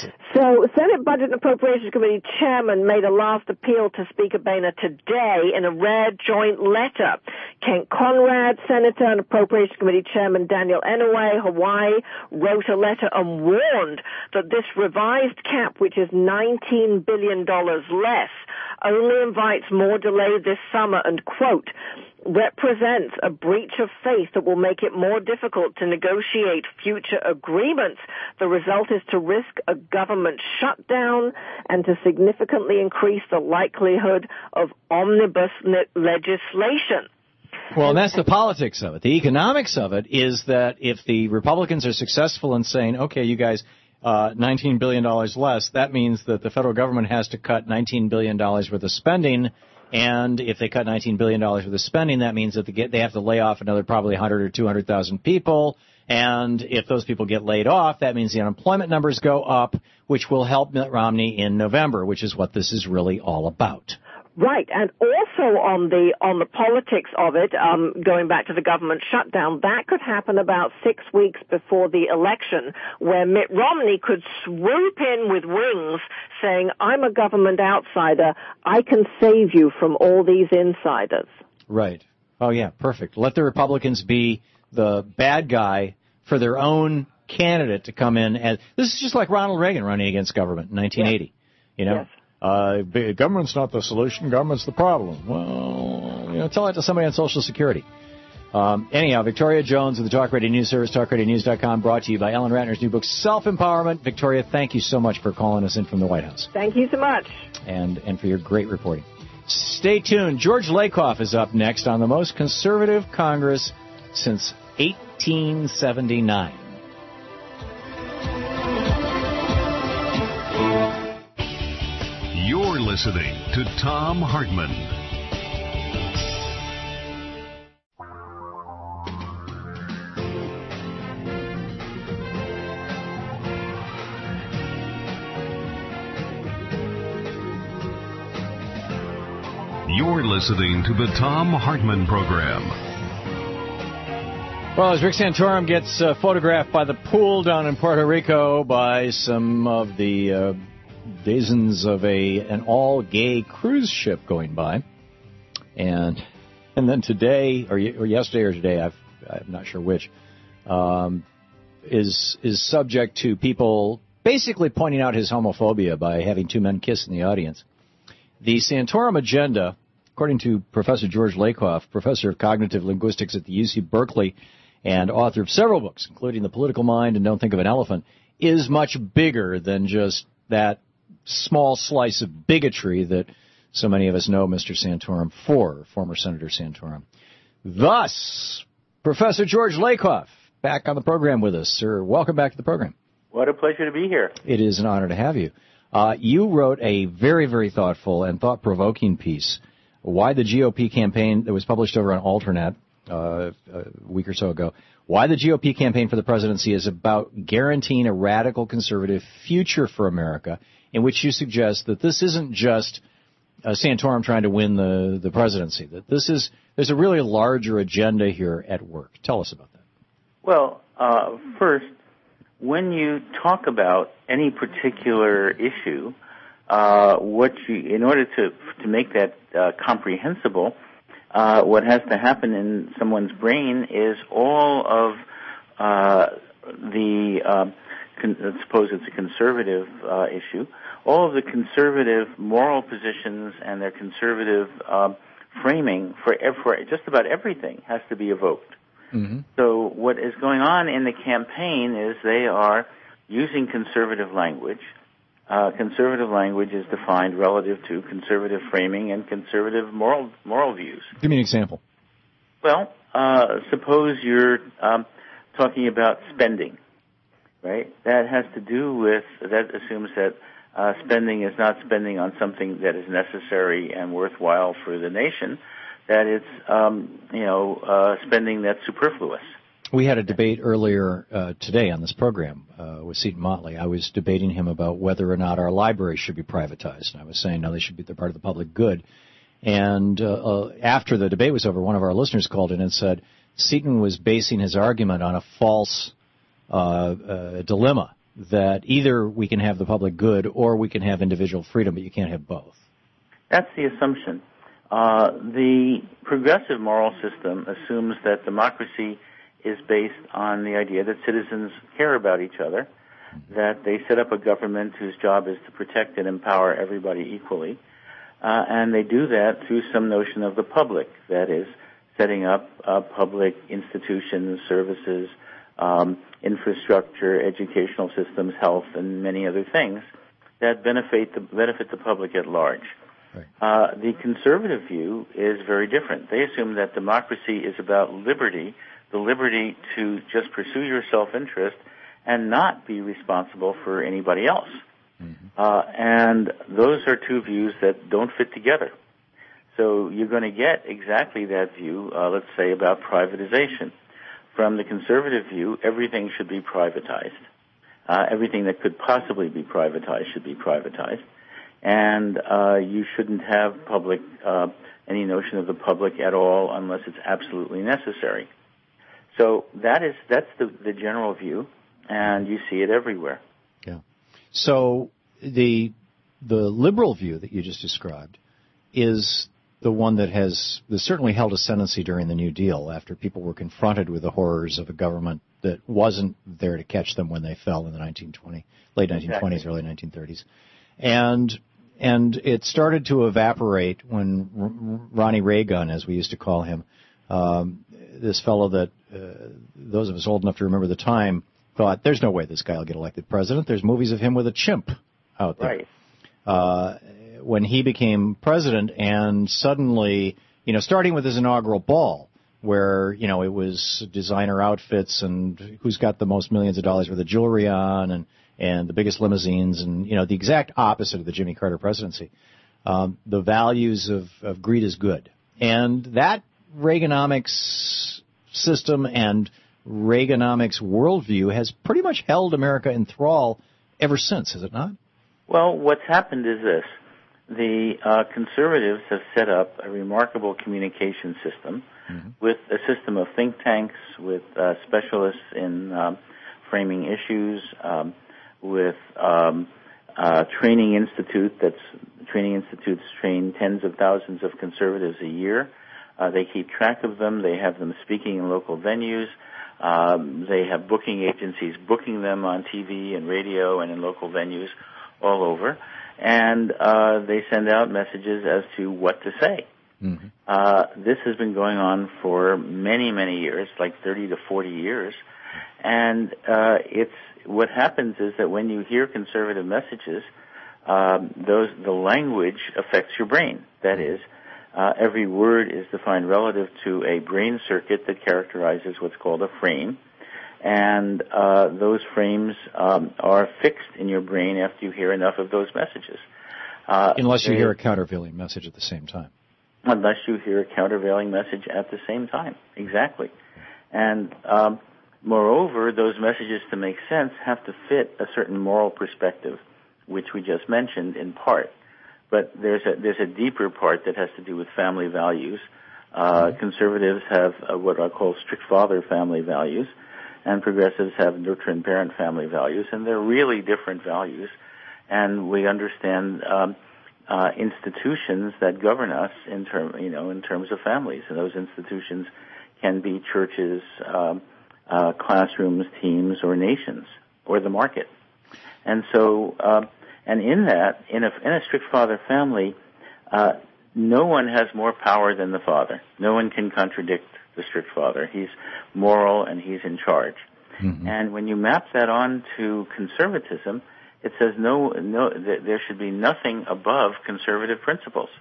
So, Senate Budget and Appropriations Committee Chairman made a last appeal to Speaker Boehner today in a rare joint letter. Kent Conrad, Senator and Appropriations Committee Chairman Daniel Inouye, Hawaii, wrote a letter and warned that this revised cap, which is nineteen billion dollars less, only invites more delay this summer and, quote, represents a breach of faith that will make it more difficult to negotiate future agreements. The result is to risk a government shutdown and to significantly increase the likelihood of omnibus le- legislation. Well, that's the politics of it. The economics of it is that if the Republicans are successful in saying, okay, you guys, uh, nineteen billion dollars less, that means that the federal government has to cut nineteen billion dollars worth of spending. And if they cut nineteen billion dollars worth of spending, that means that they, get, they have to lay off another probably one hundred or two hundred thousand people. And if those people get laid off, that means the unemployment numbers go up, which will help Mitt Romney in November, which is what this is really all about. Right, and also on the on the politics of it, um, going back to the government shutdown, that could happen about six weeks before the election, where Mitt Romney could swoop in with wings, saying, "I'm a government outsider. I can save you from all these insiders." Right. Oh yeah, perfect. Let the Republicans be the bad guy for their own candidate to come in as. This is just like Ronald Reagan running against government in nineteen eighty. You know. Yes. Uh, government's not the solution, government's the problem. Well, you know, tell that to somebody on Social Security. Um, anyhow, Victoria Jones of the Talk Radio News Service, talk radio news dot com, brought to you by Ellen Ratner's new book, Self-Empowerment. Victoria, thank you so much for calling us in from the White House. Thank you so much. And, and for your great reporting. Stay tuned. George Lakoff is up next on the most conservative Congress since eighteen seventy-nine. You're listening to Thom Hartmann. You're listening to the Thom Hartmann Program. Well, as Rick Santorum gets uh, photographed by the pool down in Puerto Rico by some of the uh, denizens of a an all-gay cruise ship going by, and and then today or or yesterday or today, I've, I'm not sure which, um, is is subject to people basically pointing out his homophobia by having two men kiss in the audience. The Santorum agenda, according to Professor George Lakoff, professor of cognitive linguistics at the U C Berkeley and author of several books, including The Political Mind and Don't Think of an Elephant, is much bigger than just that small slice of bigotry that so many of us know Mister Santorum for, former Senator Santorum. Thus, Professor George Lakoff, back on the program with us. Sir, welcome back to the program. What a pleasure to be here. It is an honor to have you. Uh, you wrote a very, very thoughtful and thought-provoking piece, Why the G O P Campaign, that was published over on Alternet uh, a week or so ago, Why the G O P Campaign for the Presidency is about guaranteeing a radical conservative future for America, in which you suggest that this isn't just uh, Santorum trying to win the, the presidency, that this is, there's a really larger agenda here at work. Tell us about that. Well, uh, first, when you talk about any particular issue, uh, what you, in order to to make that uh, comprehensible, uh, what has to happen in someone's brain is all of uh, the, uh, con- let's suppose it's a conservative uh, issue, all of the conservative moral positions and their conservative uh, framing for, ev- for just about everything has to be evoked. Mm-hmm. So what is going on in the campaign is they are using conservative language. Uh, conservative language is defined relative to conservative framing and conservative moral moral views. Give me an example. Well, uh, suppose you're um, talking about spending, right? That has to do with, that assumes that uh, spending is not spending on something that is necessary and worthwhile for the nation, that it's, um, you know, uh, spending that's superfluous. We had a debate earlier uh, today on this program uh, with Seton Motley. I was debating him about whether or not our libraries should be privatized. And I was saying, no, they should be, they're part of the public good. And uh, uh, after the debate was over, one of our listeners called in and said Seton was basing his argument on a false uh, uh, dilemma, that either we can have the public good or we can have individual freedom, but you can't have both. That's the assumption. Uh, the progressive moral system assumes that democracy is based on the idea that citizens care about each other, that they set up a government whose job is to protect and empower everybody equally, uh, and they do that through some notion of the public, that is, setting up uh, public institutions, services, um, infrastructure, educational systems, health, and many other things that benefit the, benefit the public at large. Right. Uh, the conservative view is very different. They assume that democracy is about liberty, the liberty to just pursue your self-interest and not be responsible for anybody else. Mm-hmm. Uh, and those are two views that don't fit together. So you're going to get exactly that view, uh, let's say, about privatization. From the conservative view, everything should be privatized. Uh, everything that could possibly be privatized should be privatized. And uh, you shouldn't have public, uh, any notion of the public at all unless it's absolutely necessary. So that is, that's the, the general view, and you see it everywhere. Yeah. So the the liberal view that you just described is the one that has that certainly held ascendancy during the New Deal, after people were confronted with the horrors of a government that wasn't there to catch them when they fell in the nineteen twenties, late nineteen twenties, exactly. Early nineteen thirties. And and it started to evaporate when R- Ronnie Reagan, as we used to call him, um, this fellow that uh, those of us old enough to remember the time thought, there's no way this guy will get elected president. There's movies of him with a chimp out there. Right. Uh, when he became president, and suddenly, you know, starting with his inaugural ball, where, you know, it was designer outfits and who's got the most millions of dollars worth of jewelry on, and, and the biggest limousines, and, you know, the exact opposite of the Jimmy Carter presidency. Um, the values of, of greed is good. And that Reaganomics system and Reaganomics worldview has pretty much held America in thrall ever since, has it not? Well, what's happened is this. The uh, conservatives have set up a remarkable communication system mm-hmm. with a system of think tanks, with uh, specialists in um, framing issues, um, with um, uh, training institute that's training institutes train tens of thousands of conservatives a year. Uh, they keep track of them. They have them speaking in local venues. Um, they have booking agencies booking them on T V and radio and in local venues all over. And uh, they send out messages as to what to say. Mm-hmm. Uh, this has been going on for many, many years, like thirty to forty years. And uh, it's what happens is that when you hear conservative messages, um, those the language affects your brain. That is, uh, every word is defined relative to a brain circuit that characterizes what's called a frame. And uh, those frames um, are fixed in your brain after you hear enough of those messages. Uh, Unless you they, hear a countervailing message at the same time. Unless you hear a countervailing message at the same time, exactly. And um, moreover, those messages, to make sense, have to fit a certain moral perspective, which we just mentioned in part. But there's a there's a deeper part that has to do with family values. Uh, mm-hmm. Conservatives have uh, what I call strict father family values, and progressives have nurture and parent family values, and they're really different values. And we understand um, uh, institutions that govern us in term, you know, in terms of families, and those institutions can be churches, um, uh, classrooms, teams, or nations, or the market. And so, uh, and in that, in a, in a strict father family, uh, no one has more power than the father. No one can contradict the strict father. He's moral and he's in charge. Mm-hmm. And when you map that on to conservatism, it says no, no, th- there should be nothing above conservative principles.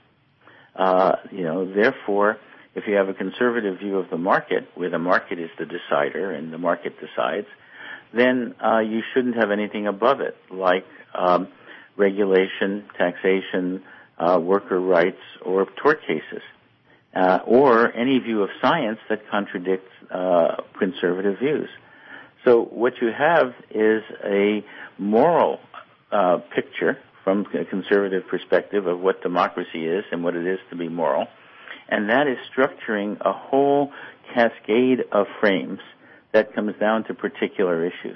Uh, you know, therefore, if you have a conservative view of the market, where the market is the decider and the market decides, then uh, you shouldn't have anything above it, like um, regulation, taxation, uh, worker rights, or tort cases, uh, or any view of science that contradicts uh, conservative views. So what you have is a moral uh, picture from a conservative perspective of what democracy is and what it is to be moral, and that is structuring a whole cascade of frames that comes down to particular issues.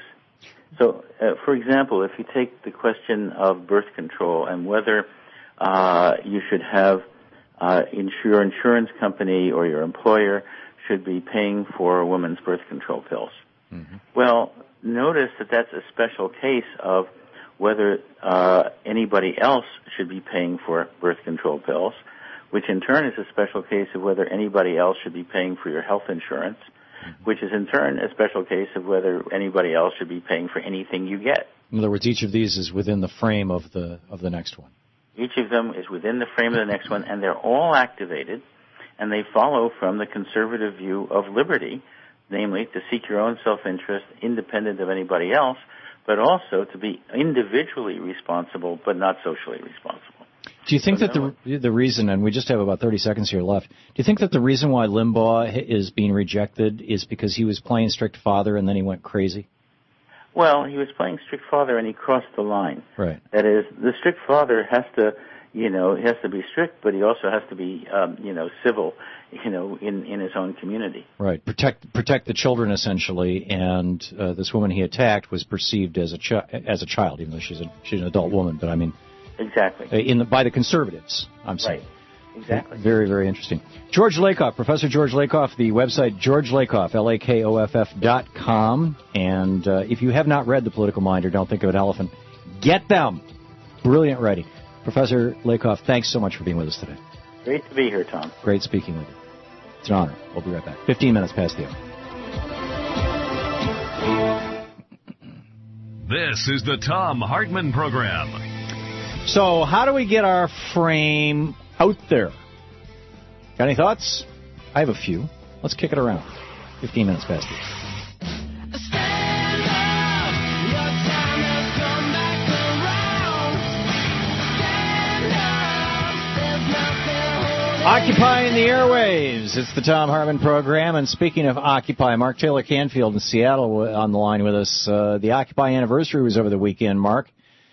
So, uh, for example, if you take the question of birth control and whether uh, you should have uh, insure, your insurance company or your employer should be paying for a woman's birth control pills. Mm-hmm. Well, notice that that's a special case of whether uh, anybody else should be paying for birth control pills, which in turn is a special case of whether anybody else should be paying for your health insurance, which is in turn a special case of whether anybody else should be paying for anything you get. In other words, each of these is within the frame of the of the next one. Each of them is within the frame of the next one, and they're all activated, and they follow from the conservative view of liberty, namely to seek your own self-interest independent of anybody else, but also to be individually responsible but not socially responsible. Do you think that the the reason, and we just have about thirty seconds here left, do you think that the reason why Limbaugh is being rejected is because he was playing strict father and then he went crazy? Well, he was playing strict father and he crossed the line. Right. That is, the strict father has to, you know, he has to be strict, but he also has to be, um, you know, civil, you know, in, in his own community. Right. Protect protect the children, essentially, and uh, this woman he attacked was perceived as a chi- as a child, even though she's a, she's an adult woman, but I mean... Exactly. In the, by the conservatives, I'm saying. Right. Exactly. Very, very interesting. George Lakoff, Professor George Lakoff, the website George Lakoff, L A K O F F dot com. And uh, if you have not read The Political Mind or Don't Think of an Elephant, get them. Brilliant writing. Professor Lakoff, thanks so much for being with us today. Great to be here, Tom. Great speaking with you. It's an honor. We'll be right back. Fifteen minutes past the hour. This is the Thom Hartmann Program. So, how do we get our frame out there? Got any thoughts? I have a few. Let's kick it around. Fifteen minutes past the hour. Occupying the airwaves. It's the Thom Hartmann Program. And speaking of Occupy, Mark Taylor Canfield in Seattle on the line with us. Uh, the Occupy anniversary was over the weekend, Mark.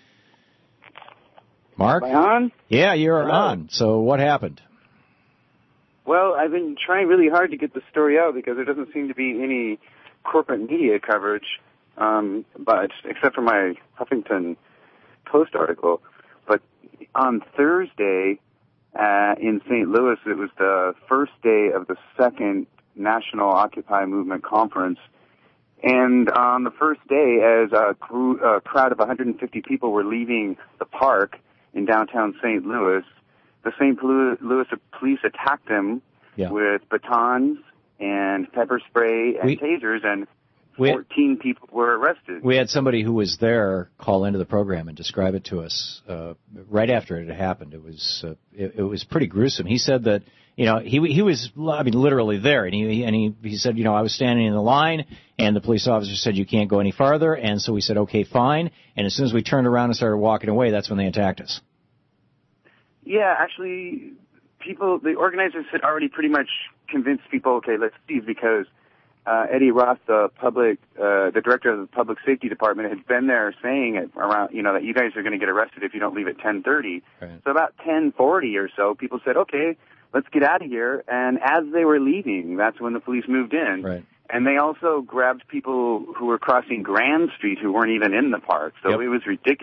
Mark? Am I on? Yeah, you're Hello. on. So what happened? Well, I've been trying really hard to get the story out because there doesn't seem to be any corporate media coverage, um, but except for my Huffington Post article. But on Thursday uh, in Saint Louis, it was the first day of the second National Occupy Movement Conference. And on the first day, as a, crew, a crowd of one hundred fifty people were leaving the park in downtown Saint Louis, the Saint Louis police attacked them yeah. with batons and pepper spray and we, tasers, and we had, fourteen people were arrested. We had somebody who was there call into the program and describe it to us uh, right after it had happened. It was uh, it, it was pretty gruesome. He said that, you know, he he was, I mean, literally there, and he and he he said, you know, I was standing in the line, and the police officer said, you can't go any farther, and so we said, okay, fine. And as soon as we turned around and started walking away, that's when they attacked us. Yeah, actually, people, the organizers had already pretty much convinced people, okay, let's leave, because uh, Eddie Roth, the public, uh, the director of the public safety department, had been there saying it around, you know, that you guys are going to get arrested if you don't leave at ten thirty. Right. So about ten forty or so, people said, okay, let's get out of here. And as they were leaving, that's when the police moved in. Right. And they also grabbed people who were crossing Grand Street who weren't even in the park. So yep. it was ridiculous.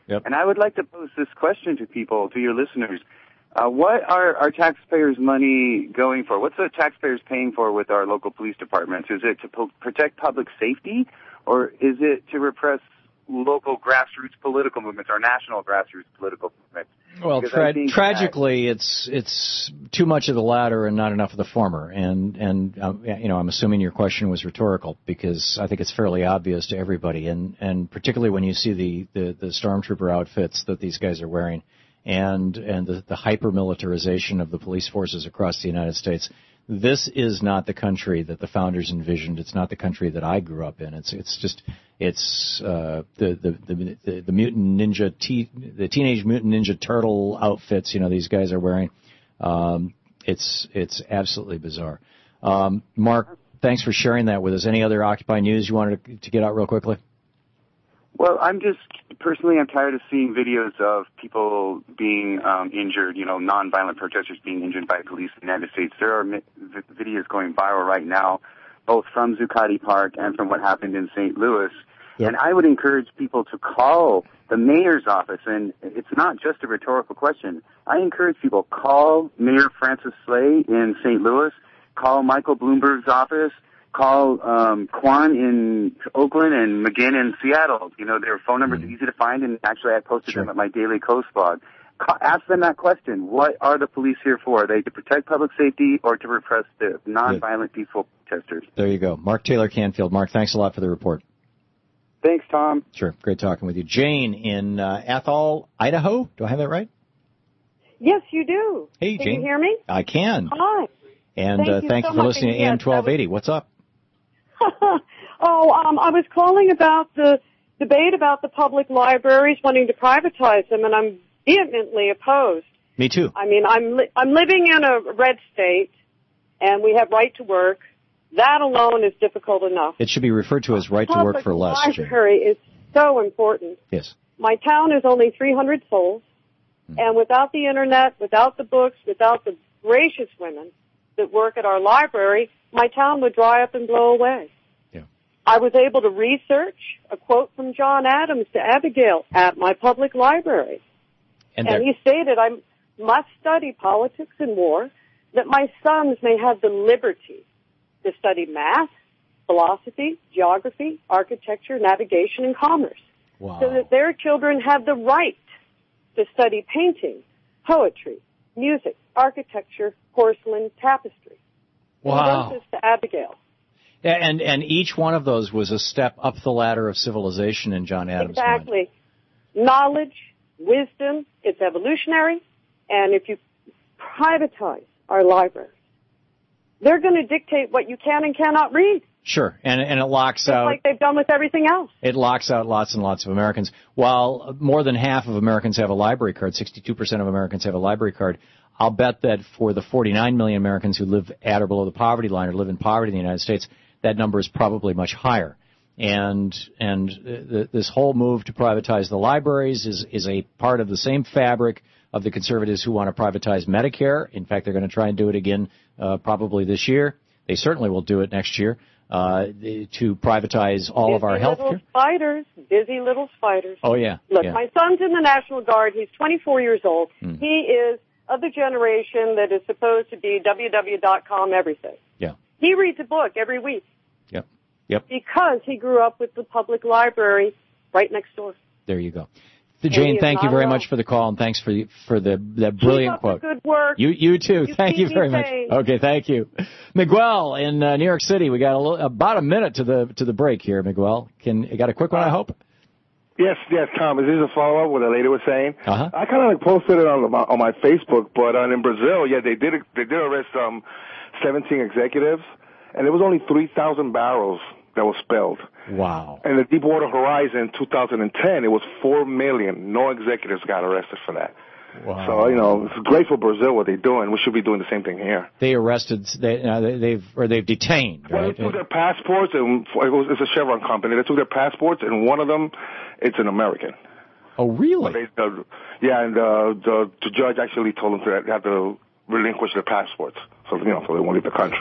Yep. And I would like to pose this question to people, to your listeners. Uh, what are our taxpayers' money going for? What's the taxpayers paying for with our local police departments? Is it to po- protect public safety, or is it to repress local grassroots political movements, or national grassroots political movements? Well, Because tra- I think tragically, it's it's too much of the latter and not enough of the former. And and um, you know, I'm assuming your question was rhetorical because I think it's fairly obvious to everybody, and and particularly when you see the the, the stormtrooper outfits that these guys are wearing, and and the, the hyper militarization of the police forces across the United States. This is not the country that the founders envisioned. It's not the country that I grew up in. It's it's just it's uh, the, the the the the mutant ninja t- the teenage mutant ninja turtle outfits. You know, these guys are wearing. Um, it's it's absolutely bizarre. Um, Mark, thanks for sharing that with us. Any other Occupy news you wanted to, to get out real quickly? Well, I'm just, personally, I'm tired of seeing videos of people being um, injured, you know, nonviolent protesters being injured by police in the United States. There are mi- v- videos going viral right now, both from Zuccotti Park and from what happened in Saint Louis. Yep. And I would encourage people to call the mayor's office, and it's not just a rhetorical question. I encourage people, call Mayor Francis Slay in Saint Louis, call Michael Bloomberg's office, call um, Quan in Oakland and McGinn in Seattle. You know, their phone numbers mm. are easy to find, and actually I posted sure. them at my Daily Coast blog. Ca- ask them that question. What are the police here for? Are they to protect public safety or to repress the nonviolent, yeah. peaceful protesters? There you go. Mark Taylor Canfield. Mark, thanks a lot for the report. Thanks, Tom. Sure. Great talking with you. Jane in uh, Athol, Idaho. Do I have that right? Yes, you do. Hey, can Jane. you hear me? I can. Hi. And thank uh, you, thank so you for much. listening to Yes, A M twelve eighty. was... What's up? oh, um, I was calling about the debate about the public libraries wanting to privatize them, and I'm vehemently opposed. Me too. I mean, I'm li- I'm living in a red state, and we have right to work. That alone is difficult enough. It should be referred to as right to work for less. The library is so important. Yes. My town is only three hundred souls, mm. and without the internet, without the books, without the gracious women that work at our library, my town would dry up and blow away. Yeah. I was able to research a quote from John Adams to Abigail at my public library. And, and he stated, I must study politics and war that my sons may have the liberty to study math, philosophy, geography, architecture, navigation, and commerce. Wow. So that their children have the right to study painting, poetry, music, architecture, porcelain, tapestry. Wow. And this is to Abigail. Yeah, and, and each one of those was a step up the ladder of civilization in John Adams' Exactly. mind. Knowledge, wisdom, it's evolutionary, and if you privatize our libraries, they're going to dictate what you can and cannot read. Sure, and and it locks Just out. like they've done with everything else. It locks out lots and lots of Americans. While more than half of Americans have a library card, sixty-two percent of Americans have a library card. I'll bet that for the forty-nine million Americans who live at or below the poverty line or live in poverty in the United States, that number is probably much higher. And and th- this whole move to privatize the libraries is is a part of the same fabric of the conservatives who want to privatize Medicare. In fact, they're going to try and do it again uh, probably this year. They certainly will do it next year. Uh, to privatize all busy of our health care. Little spiders, busy little spiders. Oh, yeah. Look, yeah. my son's in the National Guard. He's twenty-four years old. Mm. He is of the generation that is supposed to be w w w dot com everything. Yeah. He reads a book every week. Yep. Yep. Because he grew up with the public library right next door. There you go. Jane, thank you very alone. much for the call, and thanks for the, for the that brilliant Keep up quote. The good work. You you too. You thank you very sane. much. Okay, thank you, Miguel in uh, New York City. We got a little, about a minute to the to the break here, Miguel. Can you got a quick one? I hope. Yes, yes, Tom. Is this a follow up what the lady was saying? Uh-huh. I kind of like posted it on my on my Facebook, but uh, in Brazil, yeah, they did they did arrest um seventeen executives, and there was only three thousand barrels that was spilled. Wow. And the Deepwater Horizon two thousand ten, it was four million. No executives got arrested for that. Wow. So, you know, it's great for Brazil what they're doing. We should be doing the same thing here. They arrested, they, uh, they've, or they've detained, well, right? They took their passports, and it was, it's a Chevron company. They took their passports, and one of them, it's an American. Oh, really? They, uh, yeah, and uh, the, the judge actually told them to have to relinquish their passports, so, you know, so they won't leave the country.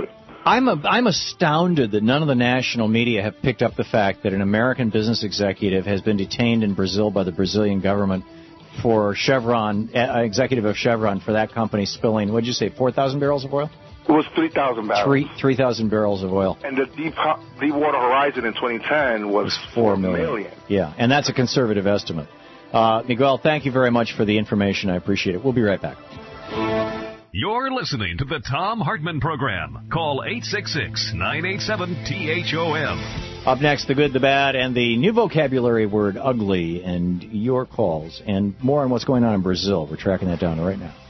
I'm a, I'm astounded that none of the national media have picked up the fact that an American business executive has been detained in Brazil by the Brazilian government for Chevron, uh, executive of Chevron, for that company spilling, what did you say, four thousand barrels of oil? It was three thousand barrels. Three three thousand barrels of oil. And the Deep, Deepwater Horizon in twenty ten was, was four million. million. Yeah, and that's a conservative estimate. Uh, Miguel, thank you very much for the information. I appreciate it. We'll be right back. You're listening to the Thom Hartmann Program. Call eight six six, nine eight seven, T H O M. Up next, the good, the bad, and the new vocabulary word ugly, and your calls, and more on what's going on in Brazil. We're tracking that down right now.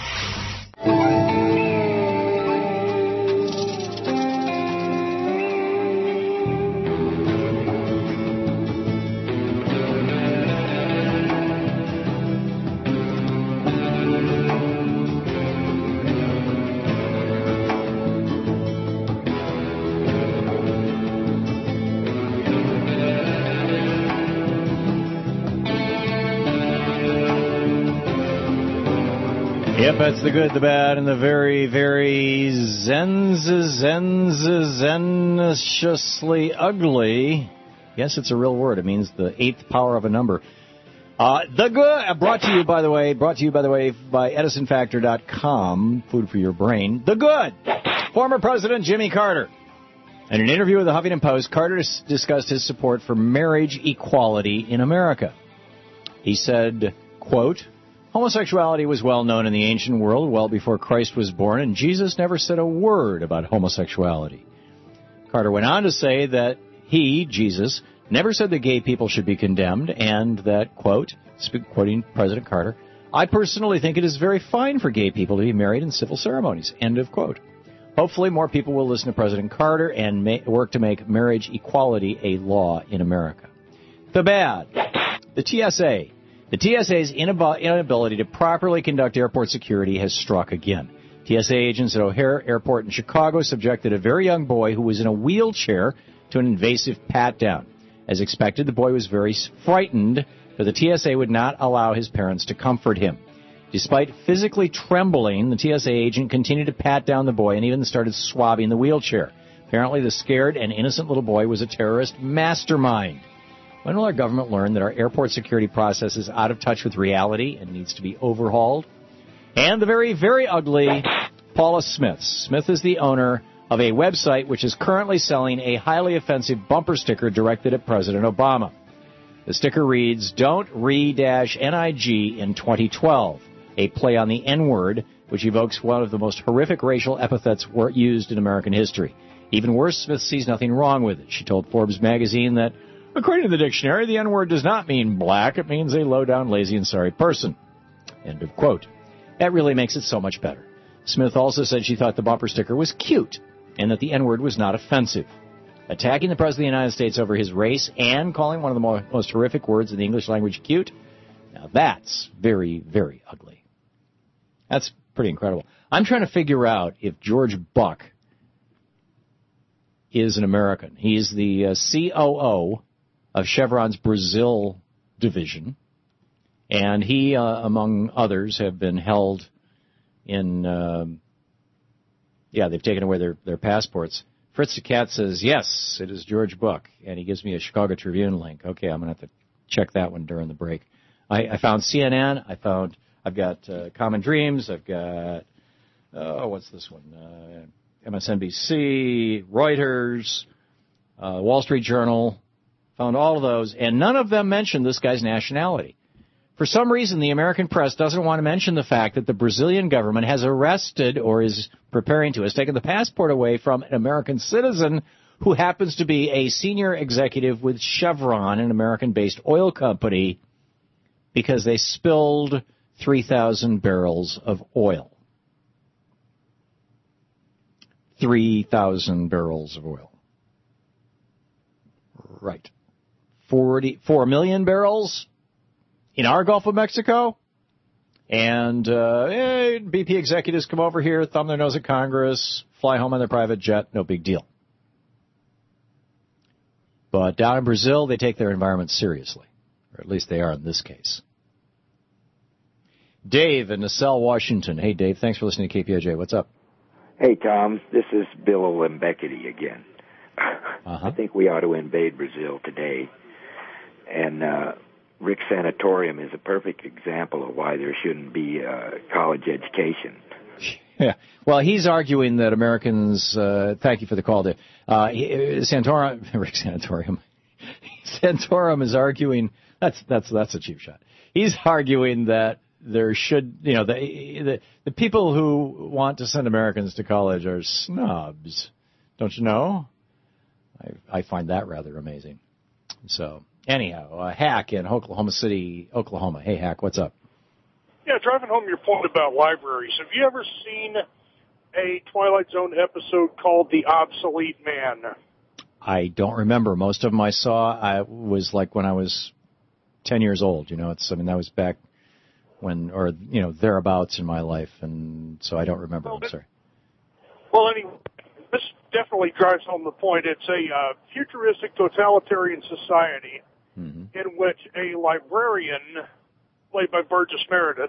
Yep, that's the good, the bad, and the very, very zenz, zenz, zenaciously ugly. Yes, it's a real word. It means the eighth power of a number. Uh, the good, brought to you, by the way, brought to you, by the way, by Edison Factor dot com, food for your brain. The good, former President Jimmy Carter. In an interview with the Huffington Post, Carter dis- discussed his support for marriage equality in America. He said, quote, homosexuality was well known in the ancient world well before Christ was born, and Jesus never said a word about homosexuality. Carter went on to say that he, Jesus, never said that gay people should be condemned, and that, quote, quoting President Carter, I personally think it is very fine for gay people to be married in civil ceremonies, end of quote. Hopefully more people will listen to President Carter and ma- work to make marriage equality a law in America. The bad, the T S A. The T S A's inability to properly conduct airport security has struck again. T S A agents at O'Hare Airport in Chicago subjected a very young boy who was in a wheelchair to an invasive pat-down. As expected, the boy was very frightened, but the T S A would not allow his parents to comfort him. Despite physically trembling, the T S A agent continued to pat down the boy and even started swabbing the wheelchair. Apparently, the scared and innocent little boy was a terrorist mastermind. When will our government learn that our airport security process is out of touch with reality and needs to be overhauled? And the very, very ugly Paula Smith. Smith is the owner of a website which is currently selling a highly offensive bumper sticker directed at President Obama. The sticker reads, Don't re-N I G in twenty twelve, a play on the N-word, which evokes one of the most horrific racial epithets used in American history. Even worse, Smith sees nothing wrong with it. She told Forbes magazine that, according to the dictionary, the N-word does not mean black. It means a low-down, lazy, and sorry person. End of quote. That really makes it so much better. Smith also said she thought the bumper sticker was cute and that the N-word was not offensive. Attacking the President of the United States over his race and calling one of the mo- most horrific words in the English language cute, now that's very, very ugly. That's pretty incredible. I'm trying to figure out if George Buck is an American. He's the uh, C O O of Chevron's Brazil division, and he, uh, among others, have been held in, uh, yeah, they've taken away their, their passports. Fritz the Cat says, yes, it is George Buck, and he gives me a Chicago Tribune link. Okay, I'm going to have to check that one during the break. I, I found C N N, I found, I've got uh, Common Dreams, I've got, oh, what's this one, uh, M S N B C, Reuters, uh, Wall Street Journal, found all of those, and none of them mention this guy's nationality. For some reason, the American press doesn't want to mention the fact that the Brazilian government has arrested or is preparing to, has taken the passport away from an American citizen who happens to be a senior executive with Chevron, an American-based oil company, because they spilled three thousand barrels of oil. three thousand barrels of oil. Right. forty-four million barrels in our Gulf of Mexico. And uh, eh, B P executives come over here, thumb their nose at Congress, fly home on their private jet, no big deal. But down in Brazil, they take their environment seriously. Or at least they are in this case. Dave in Nacelle, Washington. Hey, Dave, thanks for listening to K P I J. What's up? Hey, Tom, this is Bill Olembekity again. Uh-huh. I think we ought to invade Brazil today. And uh, Rick Sanatorium is a perfect example of why there shouldn't be uh, college education. Yeah. Well, he's arguing that Americans, uh, thank you for the call, Dave. Uh, Santorum, Rick Sanatorium, Santorum is arguing, that's, that's, that's a cheap shot. He's arguing that there should, you know, the, the, the people who want to send Americans to college are snobs. Don't you know? I, I find that rather amazing. So, anyhow, uh, Hack in Oklahoma City, Oklahoma. Hey, Hack, what's up? Yeah, driving home your point about libraries. Have you ever seen a Twilight Zone episode called The Obsolete Man? I don't remember. Most of them I saw, I was like when I was ten years old. You know, it's, I mean, that was back when, or, you know, thereabouts in my life, and so I don't remember. Well, I'm sorry. Well, anyway, this definitely drives home the point. It's a uh, futuristic totalitarian society mm-hmm. in which a librarian, played by Burgess Meredith,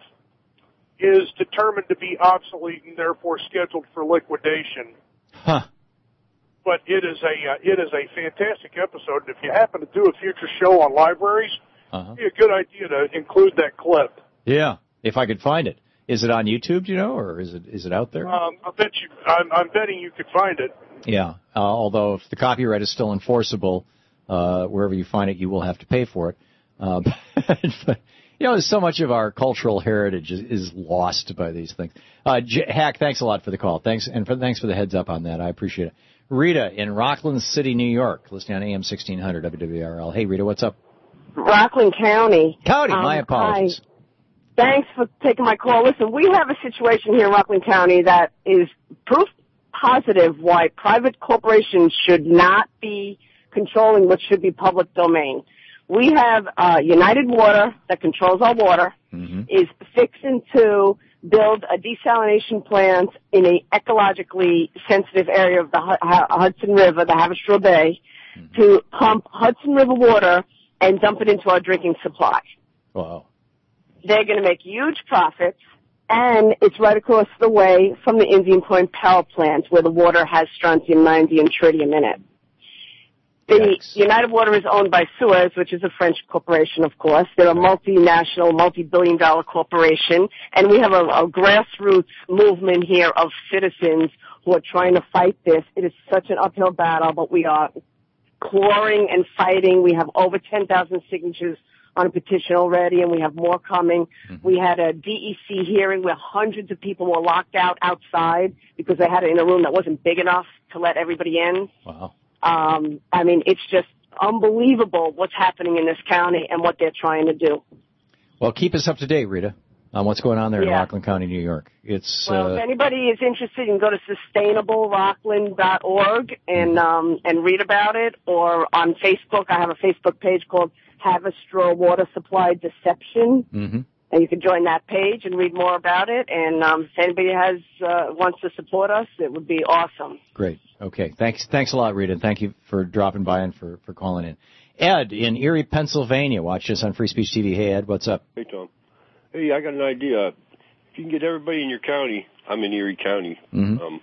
is determined to be obsolete and therefore scheduled for liquidation. Huh. But it is a uh, it is a fantastic episode. And if you happen to do a future show on libraries, uh-huh. it'd be a good idea to include that clip. Yeah, if I could find it. Is it on YouTube, do you know, or is it is it out there? Um, I bet you. I'm, I'm betting you could find it. Yeah, uh, although if the copyright is still enforceable, uh, wherever you find it, you will have to pay for it. Uh, but, you know, so much of our cultural heritage is, is lost by these things. Uh, J- Hack, thanks a lot for the call. Thanks, and for, thanks for the heads up on that. I appreciate it. Rita in Rockland City, New York, listening on A M sixteen hundred W W R L. Hey, Rita, what's up? Rockland County. County, um, my apologies. I, thanks for taking my call. Listen, we have a situation here in Rockland County that is proof positive why private corporations should not be controlling what should be public domain. We have uh, United Water that controls our water, mm-hmm. is fixing to build a desalination plant in an ecologically sensitive area of the H- Hudson River, the Haverstraw Bay, mm-hmm. to pump Hudson River water and dump it into our drinking supply. Wow. They're going to make huge profits, and it's right across the way from the Indian Point power plant where the water has strontium ninety and tritium in it. The Yikes. United Water is owned by Suez, which is a French corporation, of course. They're a multinational, multi-billion dollar corporation, and we have a, a grassroots movement here of citizens who are trying to fight this. It is such an uphill battle, but we are clawing and fighting. We have over ten thousand signatures on a petition already, and we have more coming. Mm-hmm. We had a D E C hearing where hundreds of people were locked out outside because they had it in a room that wasn't big enough to let everybody in. Wow. Um, I mean, it's just unbelievable what's happening in this county and what they're trying to do. Well, keep us up to date, Rita, on what's going on there yeah. in Rockland County, New York. It's well, uh, if anybody is interested, you can go to sustainable rockland dot org and um, and read about it. Or on Facebook, I have a Facebook page called Haverstraw Water Supply Deception. Mm-hmm. And you can join that page and read more about it. And um, if anybody has uh, wants to support us, it would be awesome. Great. Okay. Thanks. Thanks a lot, Rita. And thank you for dropping by and for, for calling in. Ed in Erie, Pennsylvania. Watch this on Free Speech T V. Hey, Ed, what's up? Hey, Tom. Hey, I got an idea. If you can get everybody in your county, I'm in Erie County, mm-hmm. um,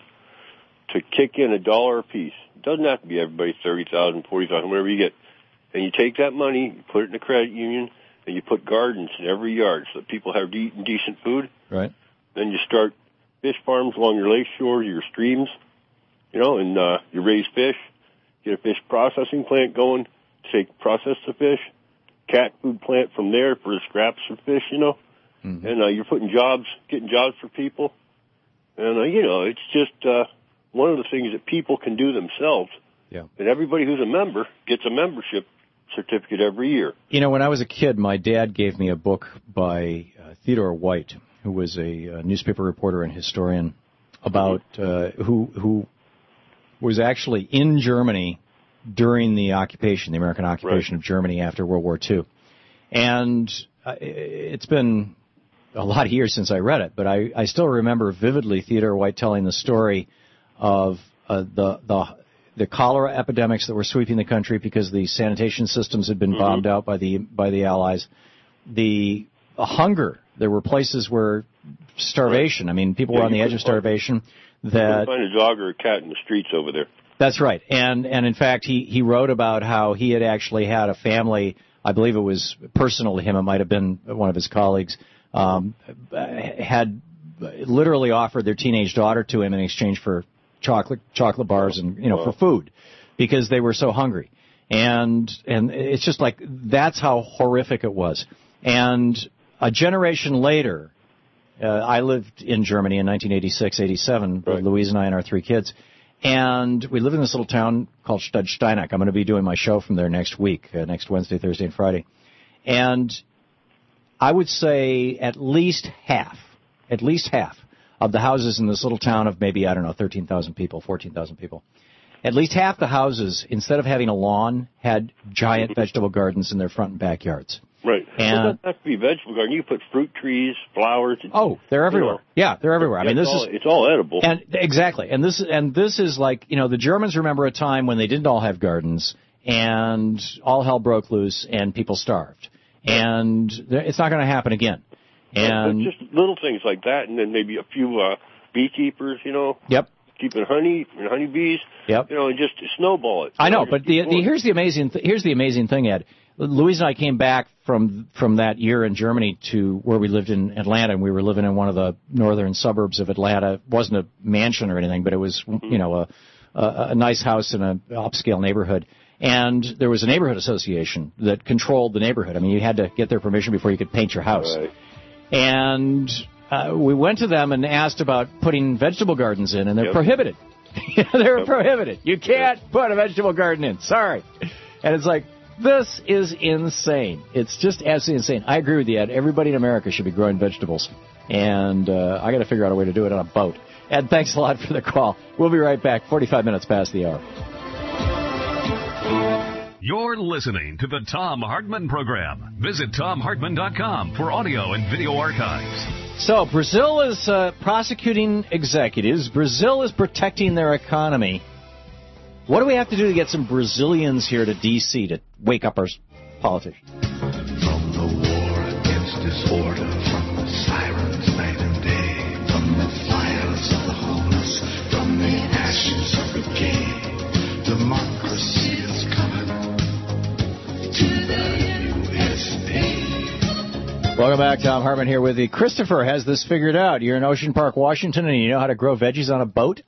to kick in a dollar a piece. It doesn't have to be everybody thirty thousand, forty thousand, whatever you get. And you take that money, you put it in a credit union, and you put gardens in every yard so that people have de- decent food. Right. Then you start fish farms along your lake shores, your streams, you know, and uh, you raise fish, get a fish processing plant going, take process the fish, cat food plant from there for the scraps of fish, you know, mm-hmm. and uh, you're putting jobs, getting jobs for people. And, uh, you know, it's just uh, one of the things that people can do themselves. Yeah. And everybody who's a member gets a membership certificate every year. You know, when I was a kid, my dad gave me a book by uh, Theodore White, who was a uh, newspaper reporter and historian, about uh, who who was actually in Germany during the occupation, the American occupation right. of Germany after World War Two. And uh, it's been a lot of years since I read it, but I, I still remember vividly Theodore White telling the story of uh, the the the cholera epidemics that were sweeping the country because the sanitation systems had been bombed mm-hmm. out by the by the Allies. The uh, hunger. There were places where starvation. I mean, people yeah, were on the edge of starvation. that find a dog or a cat in the streets over there. That's right. And and in fact, he, he wrote about how he had actually had a family, I believe it was personal to him, it might have been one of his colleagues, um, had literally offered their teenage daughter to him in exchange for chocolate chocolate bars and, you know, wow. for food, because they were so hungry. And and it's just like, that's how horrific it was. And a generation later, uh, I lived in Germany in nineteen eighty-six, eighty-seven, right. Louise and I and our three kids. And we live in this little town called Stadtsteinach. I'm going to be doing my show from there next week, uh, next Wednesday, Thursday, and Friday. And I would say at least half, at least half of the houses in this little town of maybe, I don't know, thirteen thousand people, fourteen thousand people, at least half the houses, instead of having a lawn, had giant vegetable gardens in their front and backyards. Right. And well, it doesn't have to be vegetable garden. You put fruit trees, flowers. Oh, they're everywhere. You know. Yeah, they're everywhere. I mean, this all, is it's all edible. And exactly. And this and this is like, you know, the Germans remember a time when they didn't all have gardens and all hell broke loose and people starved. And it's not going to happen again. And just little things like that, and then maybe a few uh, beekeepers, you know. Yep. Keeping honey and honeybees. Yep. You know, and just snowball it. I know, but the, the here's the amazing th- here's the amazing thing, Ed. Louise and I came back from from that year in Germany to where we lived in Atlanta, and we were living in one of the northern suburbs of Atlanta. It wasn't a mansion or anything, but it was, mm-hmm. you know, a, a a nice house in an upscale neighborhood. And there was a neighborhood association that controlled the neighborhood. I mean, you had to get their permission before you could paint your house. Right. And uh, we went to them and asked about putting vegetable gardens in, and they're yep. prohibited. they're yep. prohibited. You can't yep. put a vegetable garden in. Sorry. And it's like, this is insane. It's just absolutely insane. I agree with you, Ed. Everybody in America should be growing vegetables. And uh, I got to figure out a way to do it on a boat. Ed, thanks a lot for the call. We'll be right back, forty-five minutes past the hour. You're listening to the Thom Hartmann Program. Visit tom hartmann dot com for audio and video archives. So, Brazil is uh, prosecuting executives. Brazil is protecting their economy. What do we have to do to get some Brazilians here to D C to wake up our politicians? From the war against disorder, from the sirens night and day, from the fires of the homeless, from the ashes of the gay, democracy is coming to the U S A. Welcome back. Thom Hartmann here with you. Christopher has this figured out. You're in Ocean Park, Washington, and you know how to grow veggies on a boat?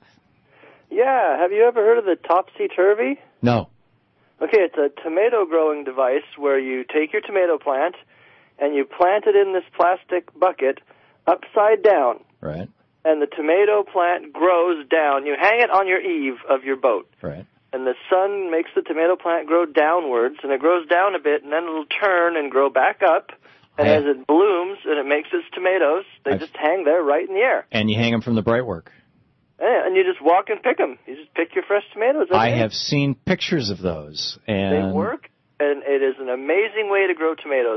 Yeah, have you ever heard of the topsy-turvy? No. Okay, it's a tomato growing device where you take your tomato plant and you plant it in this plastic bucket upside down. Right. And the tomato plant grows down. You hang it on your eave of your boat. Right. And the sun makes the tomato plant grow downwards, and it grows down a bit, and then it'll turn and grow back up. And I... as it blooms and it makes its tomatoes, they I've... just hang there right in the air. And you hang them from the Brightwork. Yeah, and you just walk and pick them. You just pick your fresh tomatoes. I have seen pictures of those. And they work, and it is an amazing way to grow tomatoes.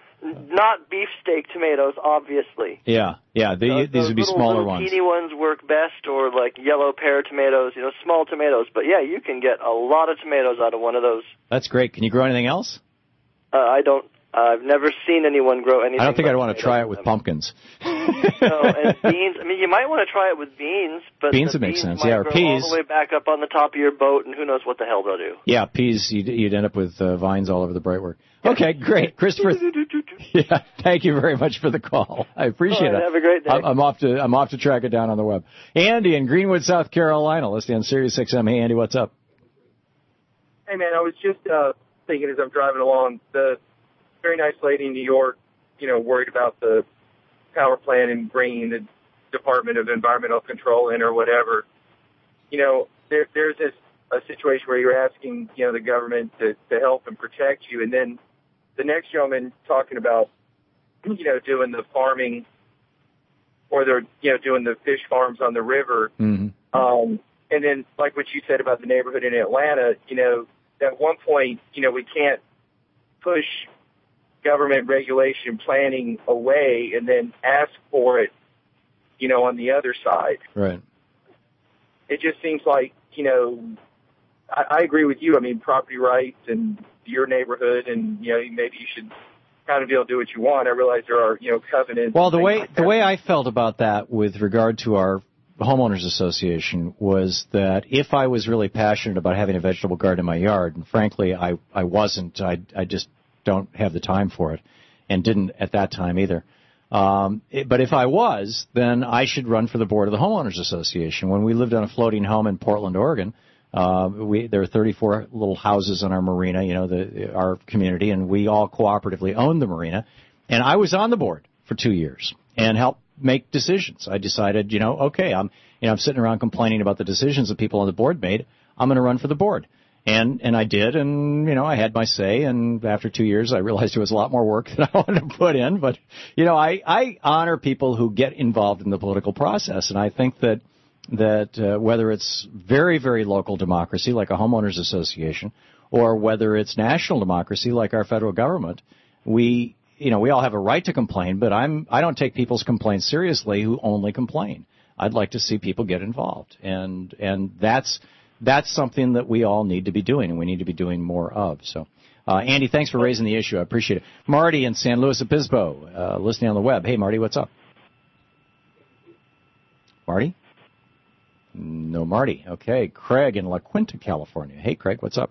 Not beefsteak tomatoes, obviously. Yeah, yeah, they, those, these those would be little, smaller little ones. Teeny ones work best, or like yellow pear tomatoes, you know, small tomatoes. But yeah, you can get a lot of tomatoes out of one of those. That's great. Can you grow anything else? Uh, I don't. I've never seen anyone grow anything. I don't think I'd want to try it with pumpkins. No, and beans. I mean, you might want to try it with beans, but beans the would make beans sense. might Yeah, or grow peas. all the way back up on the top of your boat, and who knows what the hell they'll do. Yeah, peas. You'd, you'd end up with uh, vines all over the Brightwork. Okay, great, Christopher. Yeah, thank you very much for the call. I appreciate right, it. Have a great day. I'm, I'm off to I'm off to track it down on the web. Andy in Greenwood, South Carolina, listening on Sirius X M. Hey, Andy, what's up? Hey, man, I was just uh, thinking as I'm driving along, the very nice lady in New York, you know, worried about the power plant and bringing the Department of Environmental Control in or whatever. You know, there, there's this a situation where you're asking, you know, the government to, to help and protect you, and then the next gentleman talking about, you know, doing the farming or they're, you know, doing the fish farms on the river. Mm-hmm. Um, and then, like what you said about the neighborhood in Atlanta, you know, at one point, you know, we can't push government regulation planning away and then ask for it, you know, on the other side. Right. It just seems like, you know, I, I agree with you. I mean, property rights and your neighborhood, and, you know, maybe you should kind of be able to do what you want. I realize there are, you know, covenants. Well, the way like the way I felt about that with regard to our homeowners association was that if I was really passionate about having a vegetable garden in my yard, and frankly, I, I wasn't, I, I just don't have the time for it, and didn't at that time either. Um, it, but if I was, then I should run for the board of the homeowners association. When we lived on a floating home in Portland, Oregon, uh, we, there were thirty-four little houses on our marina, you know, the, our community, and we all cooperatively owned the marina. And I was on the board for two years and helped make decisions. I decided, you know, okay, I'm, you know, I'm sitting around complaining about the decisions that people on the board made. I'm going to run for the board. And, and I did, and, you know, I had my say, and after two years I realized it was a lot more work than I wanted to put in. But, you know, I, I honor people who get involved in the political process, and I think that, that, uh, whether it's very, very local democracy like a homeowners association, or whether it's national democracy like our federal government, we, you know, we all have a right to complain, but I'm, I don't take people's complaints seriously who only complain. I'd like to see people get involved, and, and that's, That's something that we all need to be doing, and we need to be doing more of. So, uh, Andy, thanks for raising the issue. I appreciate it. Marty in San Luis Obispo, uh, listening on the web. Hey, Marty, what's up? Marty? No, Marty. Okay. Craig in La Quinta, California. Hey, Craig, what's up?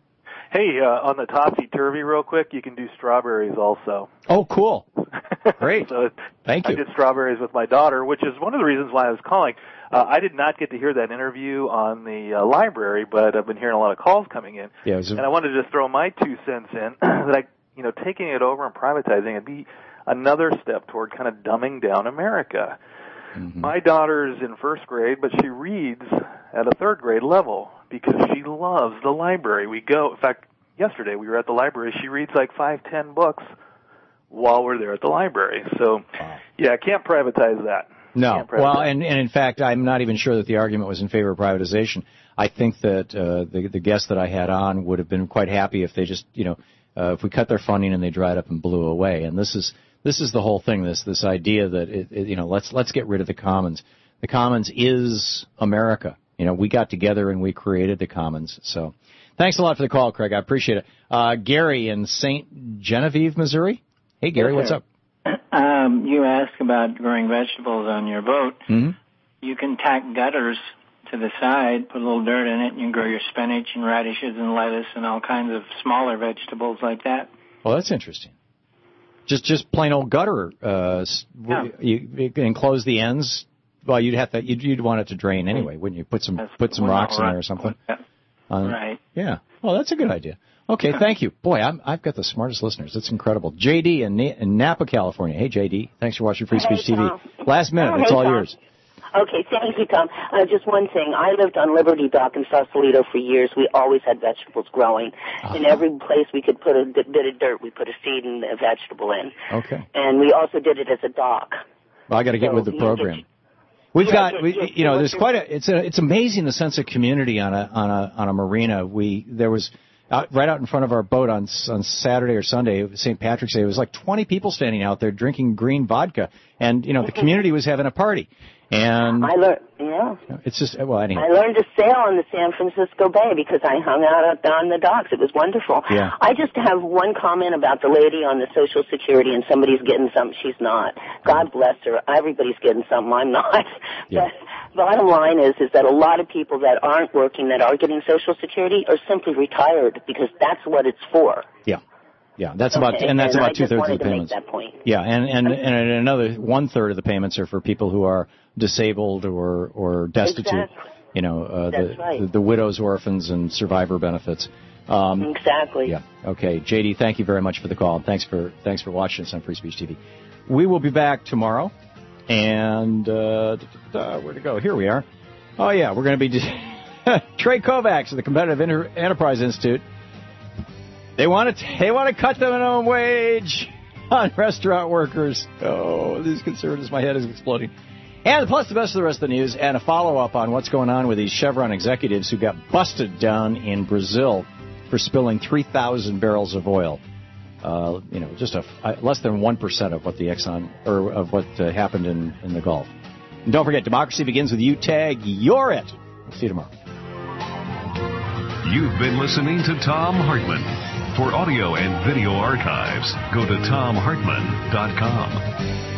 Hey, uh, on the topsy-turvy real quick, you can do strawberries also. Oh, cool. Great. so Thank you. I did strawberries with my daughter, which is one of the reasons why I was calling. Uh, I did not get to hear that interview on the uh, library, but I've been hearing a lot of calls coming in. Yeah, it was a... And I wanted to just throw my two cents in that I, you know, taking it over and privatizing it be another step toward kind of dumbing down America. Mm-hmm. My daughter's in first grade, but she reads at a third grade level because she loves the library. We go, in fact, yesterday we were at the library. She reads like five, ten books while we're there at the library. So, yeah, I can't privatize that. No. Well, and, and in fact, I'm not even sure that the argument was in favor of privatization. I think that uh, the, the guests that I had on would have been quite happy if they just, you know, uh, if we cut their funding and they dried up and blew away. And this is this is the whole thing. This this idea that it, it, you know, let's let's get rid of the commons. The commons is America. You know, we got together and we created the commons. So, thanks a lot for the call, Craig. I appreciate it. Uh, Gary in Saint Genevieve, Missouri. Hey, Gary, yes, what's up? Um, you asked about growing vegetables on your boat. Mm-hmm. You can tack gutters to the side, put a little dirt in it, and you can grow your spinach and radishes and lettuce and all kinds of smaller vegetables like that. Well, that's interesting. Just just plain old gutter. Uh, yeah. you, you enclose the ends. Well, you'd have to. You'd, you'd want it to drain anyway, wouldn't you? Put some that's put some rocks right. in there or something. Yeah. Uh, right. Yeah. Well, that's a good idea. Okay, thank you. Boy, I'm, I've got the smartest listeners. That's incredible. J D in, Na- in Napa, California. Hey, J D. Thanks for watching Free Speech hey, T V. Tom. Last minute. Oh, it's hey, all Tom. yours. Okay, thank you, Tom. Uh, just one thing. I lived on Liberty Dock in Sausalito for years. We always had vegetables growing. Uh-huh. In every place we could put a bit of dirt, we put a seed and a vegetable in. Okay. And we also did it as a dock. Well, I got to get so with the program. We've yeah, got, we, just, you know, there's quite a, it's a, it's amazing the sense of community on a, on a, on a marina. We, there was, out, right out in front of our boat on, on Saturday or Sunday, Saint Patrick's Day, it was like twenty people standing out there drinking green vodka. And, you know, the community was having a party. And I learned, yeah. It's just, well, anyway. I learned to sail in the San Francisco Bay because I hung out on the docks. It was wonderful. Yeah. I just have one comment about the lady on the Social Security and somebody's getting something she's not. God bless her. Everybody's getting something. I'm not. Yeah. But bottom line is, is that a lot of people that aren't working, that are getting Social Security, are simply retired because that's what it's for. Yeah. Yeah, that's okay. about, and that's and about two thirds of the to payments. Make that point. Yeah, and, and, and another one third of the payments are for people who are disabled or, or destitute. Exactly. You know, uh, That's the, right. the, the widows, orphans, and survivor benefits. Um, exactly. Yeah. Okay, J D, thank you very much for the call. Thanks for thanks for watching us on Free Speech T V. We will be back tomorrow, and uh, uh, where to go? Here we are. Oh yeah, we're going to be Trey Kovacs of the Competitive Inter- Enterprise Institute. They want to they want to cut the minimum wage on restaurant workers. Oh, these conservatives, my head is exploding. And plus the best of the rest of the news and a follow-up on what's going on with these Chevron executives who got busted down in Brazil for spilling three thousand barrels of oil. Uh, you know, just a, uh, less than one percent of what the Exxon, or of what uh, happened in, in the Gulf. And don't forget, democracy begins with you. Tag, you're it. We'll see you tomorrow. You've been listening to Thom Hartmann. For audio and video archives, go to thom hartmann dot com.